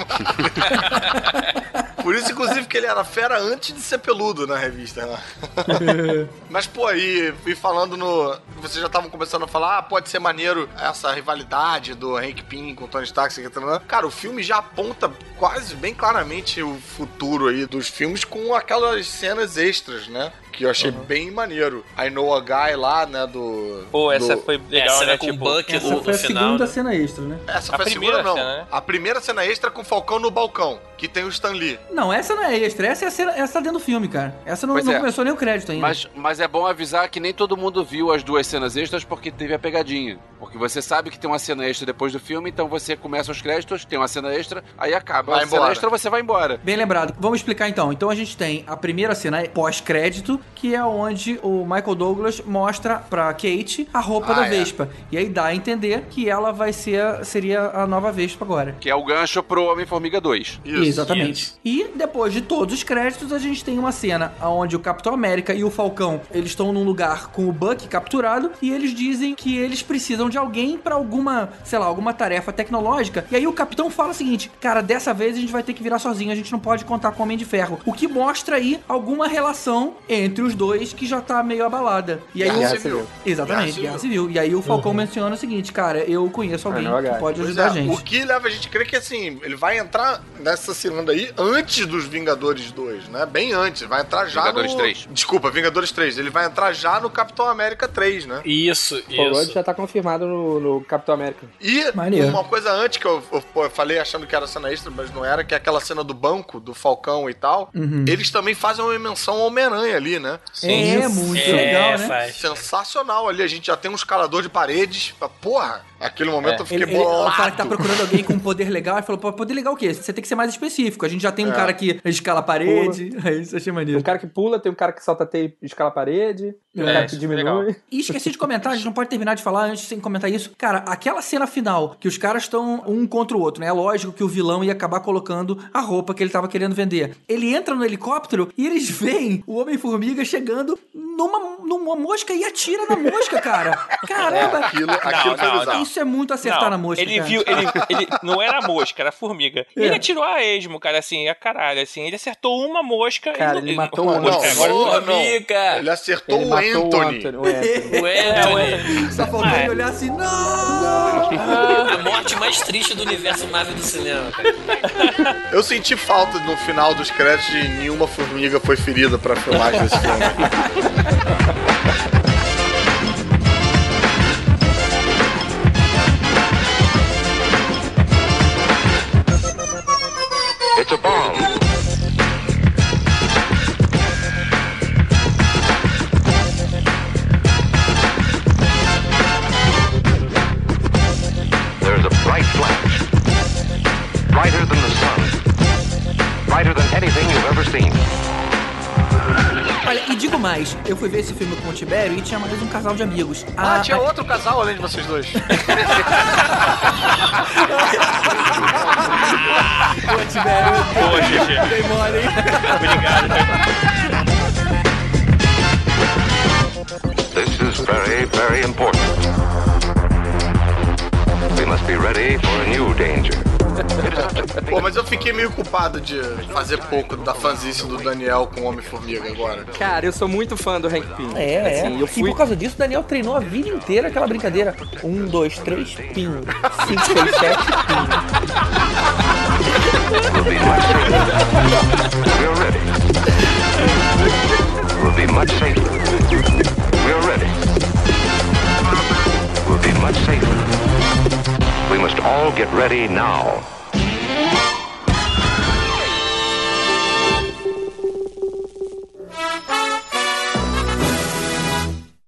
Por isso, inclusive, que ele era fera antes de ser peludo na revista. Né? Mas, pô, aí, falando no... Vocês já estavam começando a falar, pode ser maneiro essa rivalidade do Hank Pym com o Tony Stark, cara, o filme já aponta quase bem claramente o futuro aí dos filmes com aquelas cenas extras, né? Que eu achei bem maneiro. I Know a Guy lá, né, essa foi legal, né? Com tipo, o Buck essa foi a final, segunda né? cena extra, né? Essa foi a segunda, não. Cena, né? A primeira cena extra com o Falcão no balcão, que tem o Stan Lee. Não, essa não é extra. Essa é a cena, essa tá dentro do filme, cara. Essa não começou nem o crédito ainda. Mas é bom avisar que nem todo mundo viu as duas cenas extras porque teve a pegadinha. Porque você sabe que tem uma cena extra depois do filme, então você começa os créditos, tem uma cena extra, aí acaba. Vai embora. Cena extra, você vai embora. Bem lembrado. Vamos explicar então. Então a gente tem a primeira cena pós-crédito, que é onde o Michael Douglas mostra pra Kate a roupa da Vespa. E aí dá a entender que ela seria a nova Vespa agora. Que é o gancho pro Homem-Formiga 2. Isso. Exatamente. E depois de todos os créditos, a gente tem uma cena onde o Capitão América e o Falcão, eles estão num lugar com o Buck capturado e eles dizem que eles precisam de alguém pra alguma tarefa tecnológica. E aí o Capitão fala o seguinte, cara, dessa vez a gente vai ter que virar sozinho, a gente não pode contar com o Homem de Ferro. O que mostra aí alguma relação entre os dois que já tá meio abalada. E aí Guerra Civil. Exatamente, Guerra Civil. E aí o Falcão menciona o seguinte, cara, eu conheço alguém que pode ajudar a gente. O que leva a gente a crer que, assim, ele vai entrar nessa cilindra aí antes antes dos Vingadores 2, né? Bem antes. Vai entrar já Vingadores 3. Desculpa, Vingadores 3. Ele vai entrar já no Capitão América 3, né? Isso. Paul Rudd já tá confirmado no Capitão América. E uma coisa antes que eu falei achando que era cena extra, mas não era, que é aquela cena do banco, do Falcão e tal. Eles também fazem uma menção ao Homem-Aranha ali, né? Sim. Muito legal, né? Faz. Sensacional ali. A gente já tem um escalador de paredes. Porra, aquele momento eu fiquei bolado. O cara que tá procurando alguém com um poder legal e falou, pô, poder legal o quê? Você tem que ser mais específico. A gente já tem um cara que escala a parede. É isso, achei maneiro. Um cara que pula, tem um cara que salta teia e escala a parede. Tem um cara que diminui. Legal. E esqueci de comentar, a gente não pode terminar de falar antes sem comentar isso. Cara, aquela cena final, que os caras estão um contra o outro, né? É lógico que o vilão ia acabar colocando a roupa que ele tava querendo vender. Ele entra no helicóptero e eles veem o Homem-Formiga chegando numa mosca e atira na mosca, cara. Caramba! Aquilo foi bizarro. Isso é muito acertar na mosca, ele cara. viu, ele não era mosca, era formiga. Ele atirou a esmo, cara, assim, a caralho, assim. Ele acertou uma mosca. Cara, ele matou uma mosca. Formiga! Ele acertou o Anthony. O Anthony. Só faltou ele olhar assim, não! A morte mais triste do universo Marvel do cinema, cara. Eu senti falta no final dos créditos de nenhuma formiga foi ferida pra filmagem desse filme. It's a bomb. There's a bright flash. Brighter than the sun. Brighter than anything you've ever seen. Olha, e digo mais, eu fui ver esse filme com o Tibério e tinha mais um casal de amigos. Tinha outro casal além de vocês dois. Pô, Tibério. Pô, GG. Bem mole, hein? Obrigado. This is very, very important. We must be ready for a new danger. Pô, mas eu fiquei meio culpado de fazer pouco da fanzice do Daniel com o Homem-Formiga agora. Cara, eu sou muito fã do Hank Pym. Assim, eu fui... E por causa disso, o Daniel treinou a vida inteira aquela brincadeira. 1, 2, 3, pinho. 5, 6, 7, pinho. We're ready. We'll be much safer. We're ready. We'll be much safer. We must all get ready now.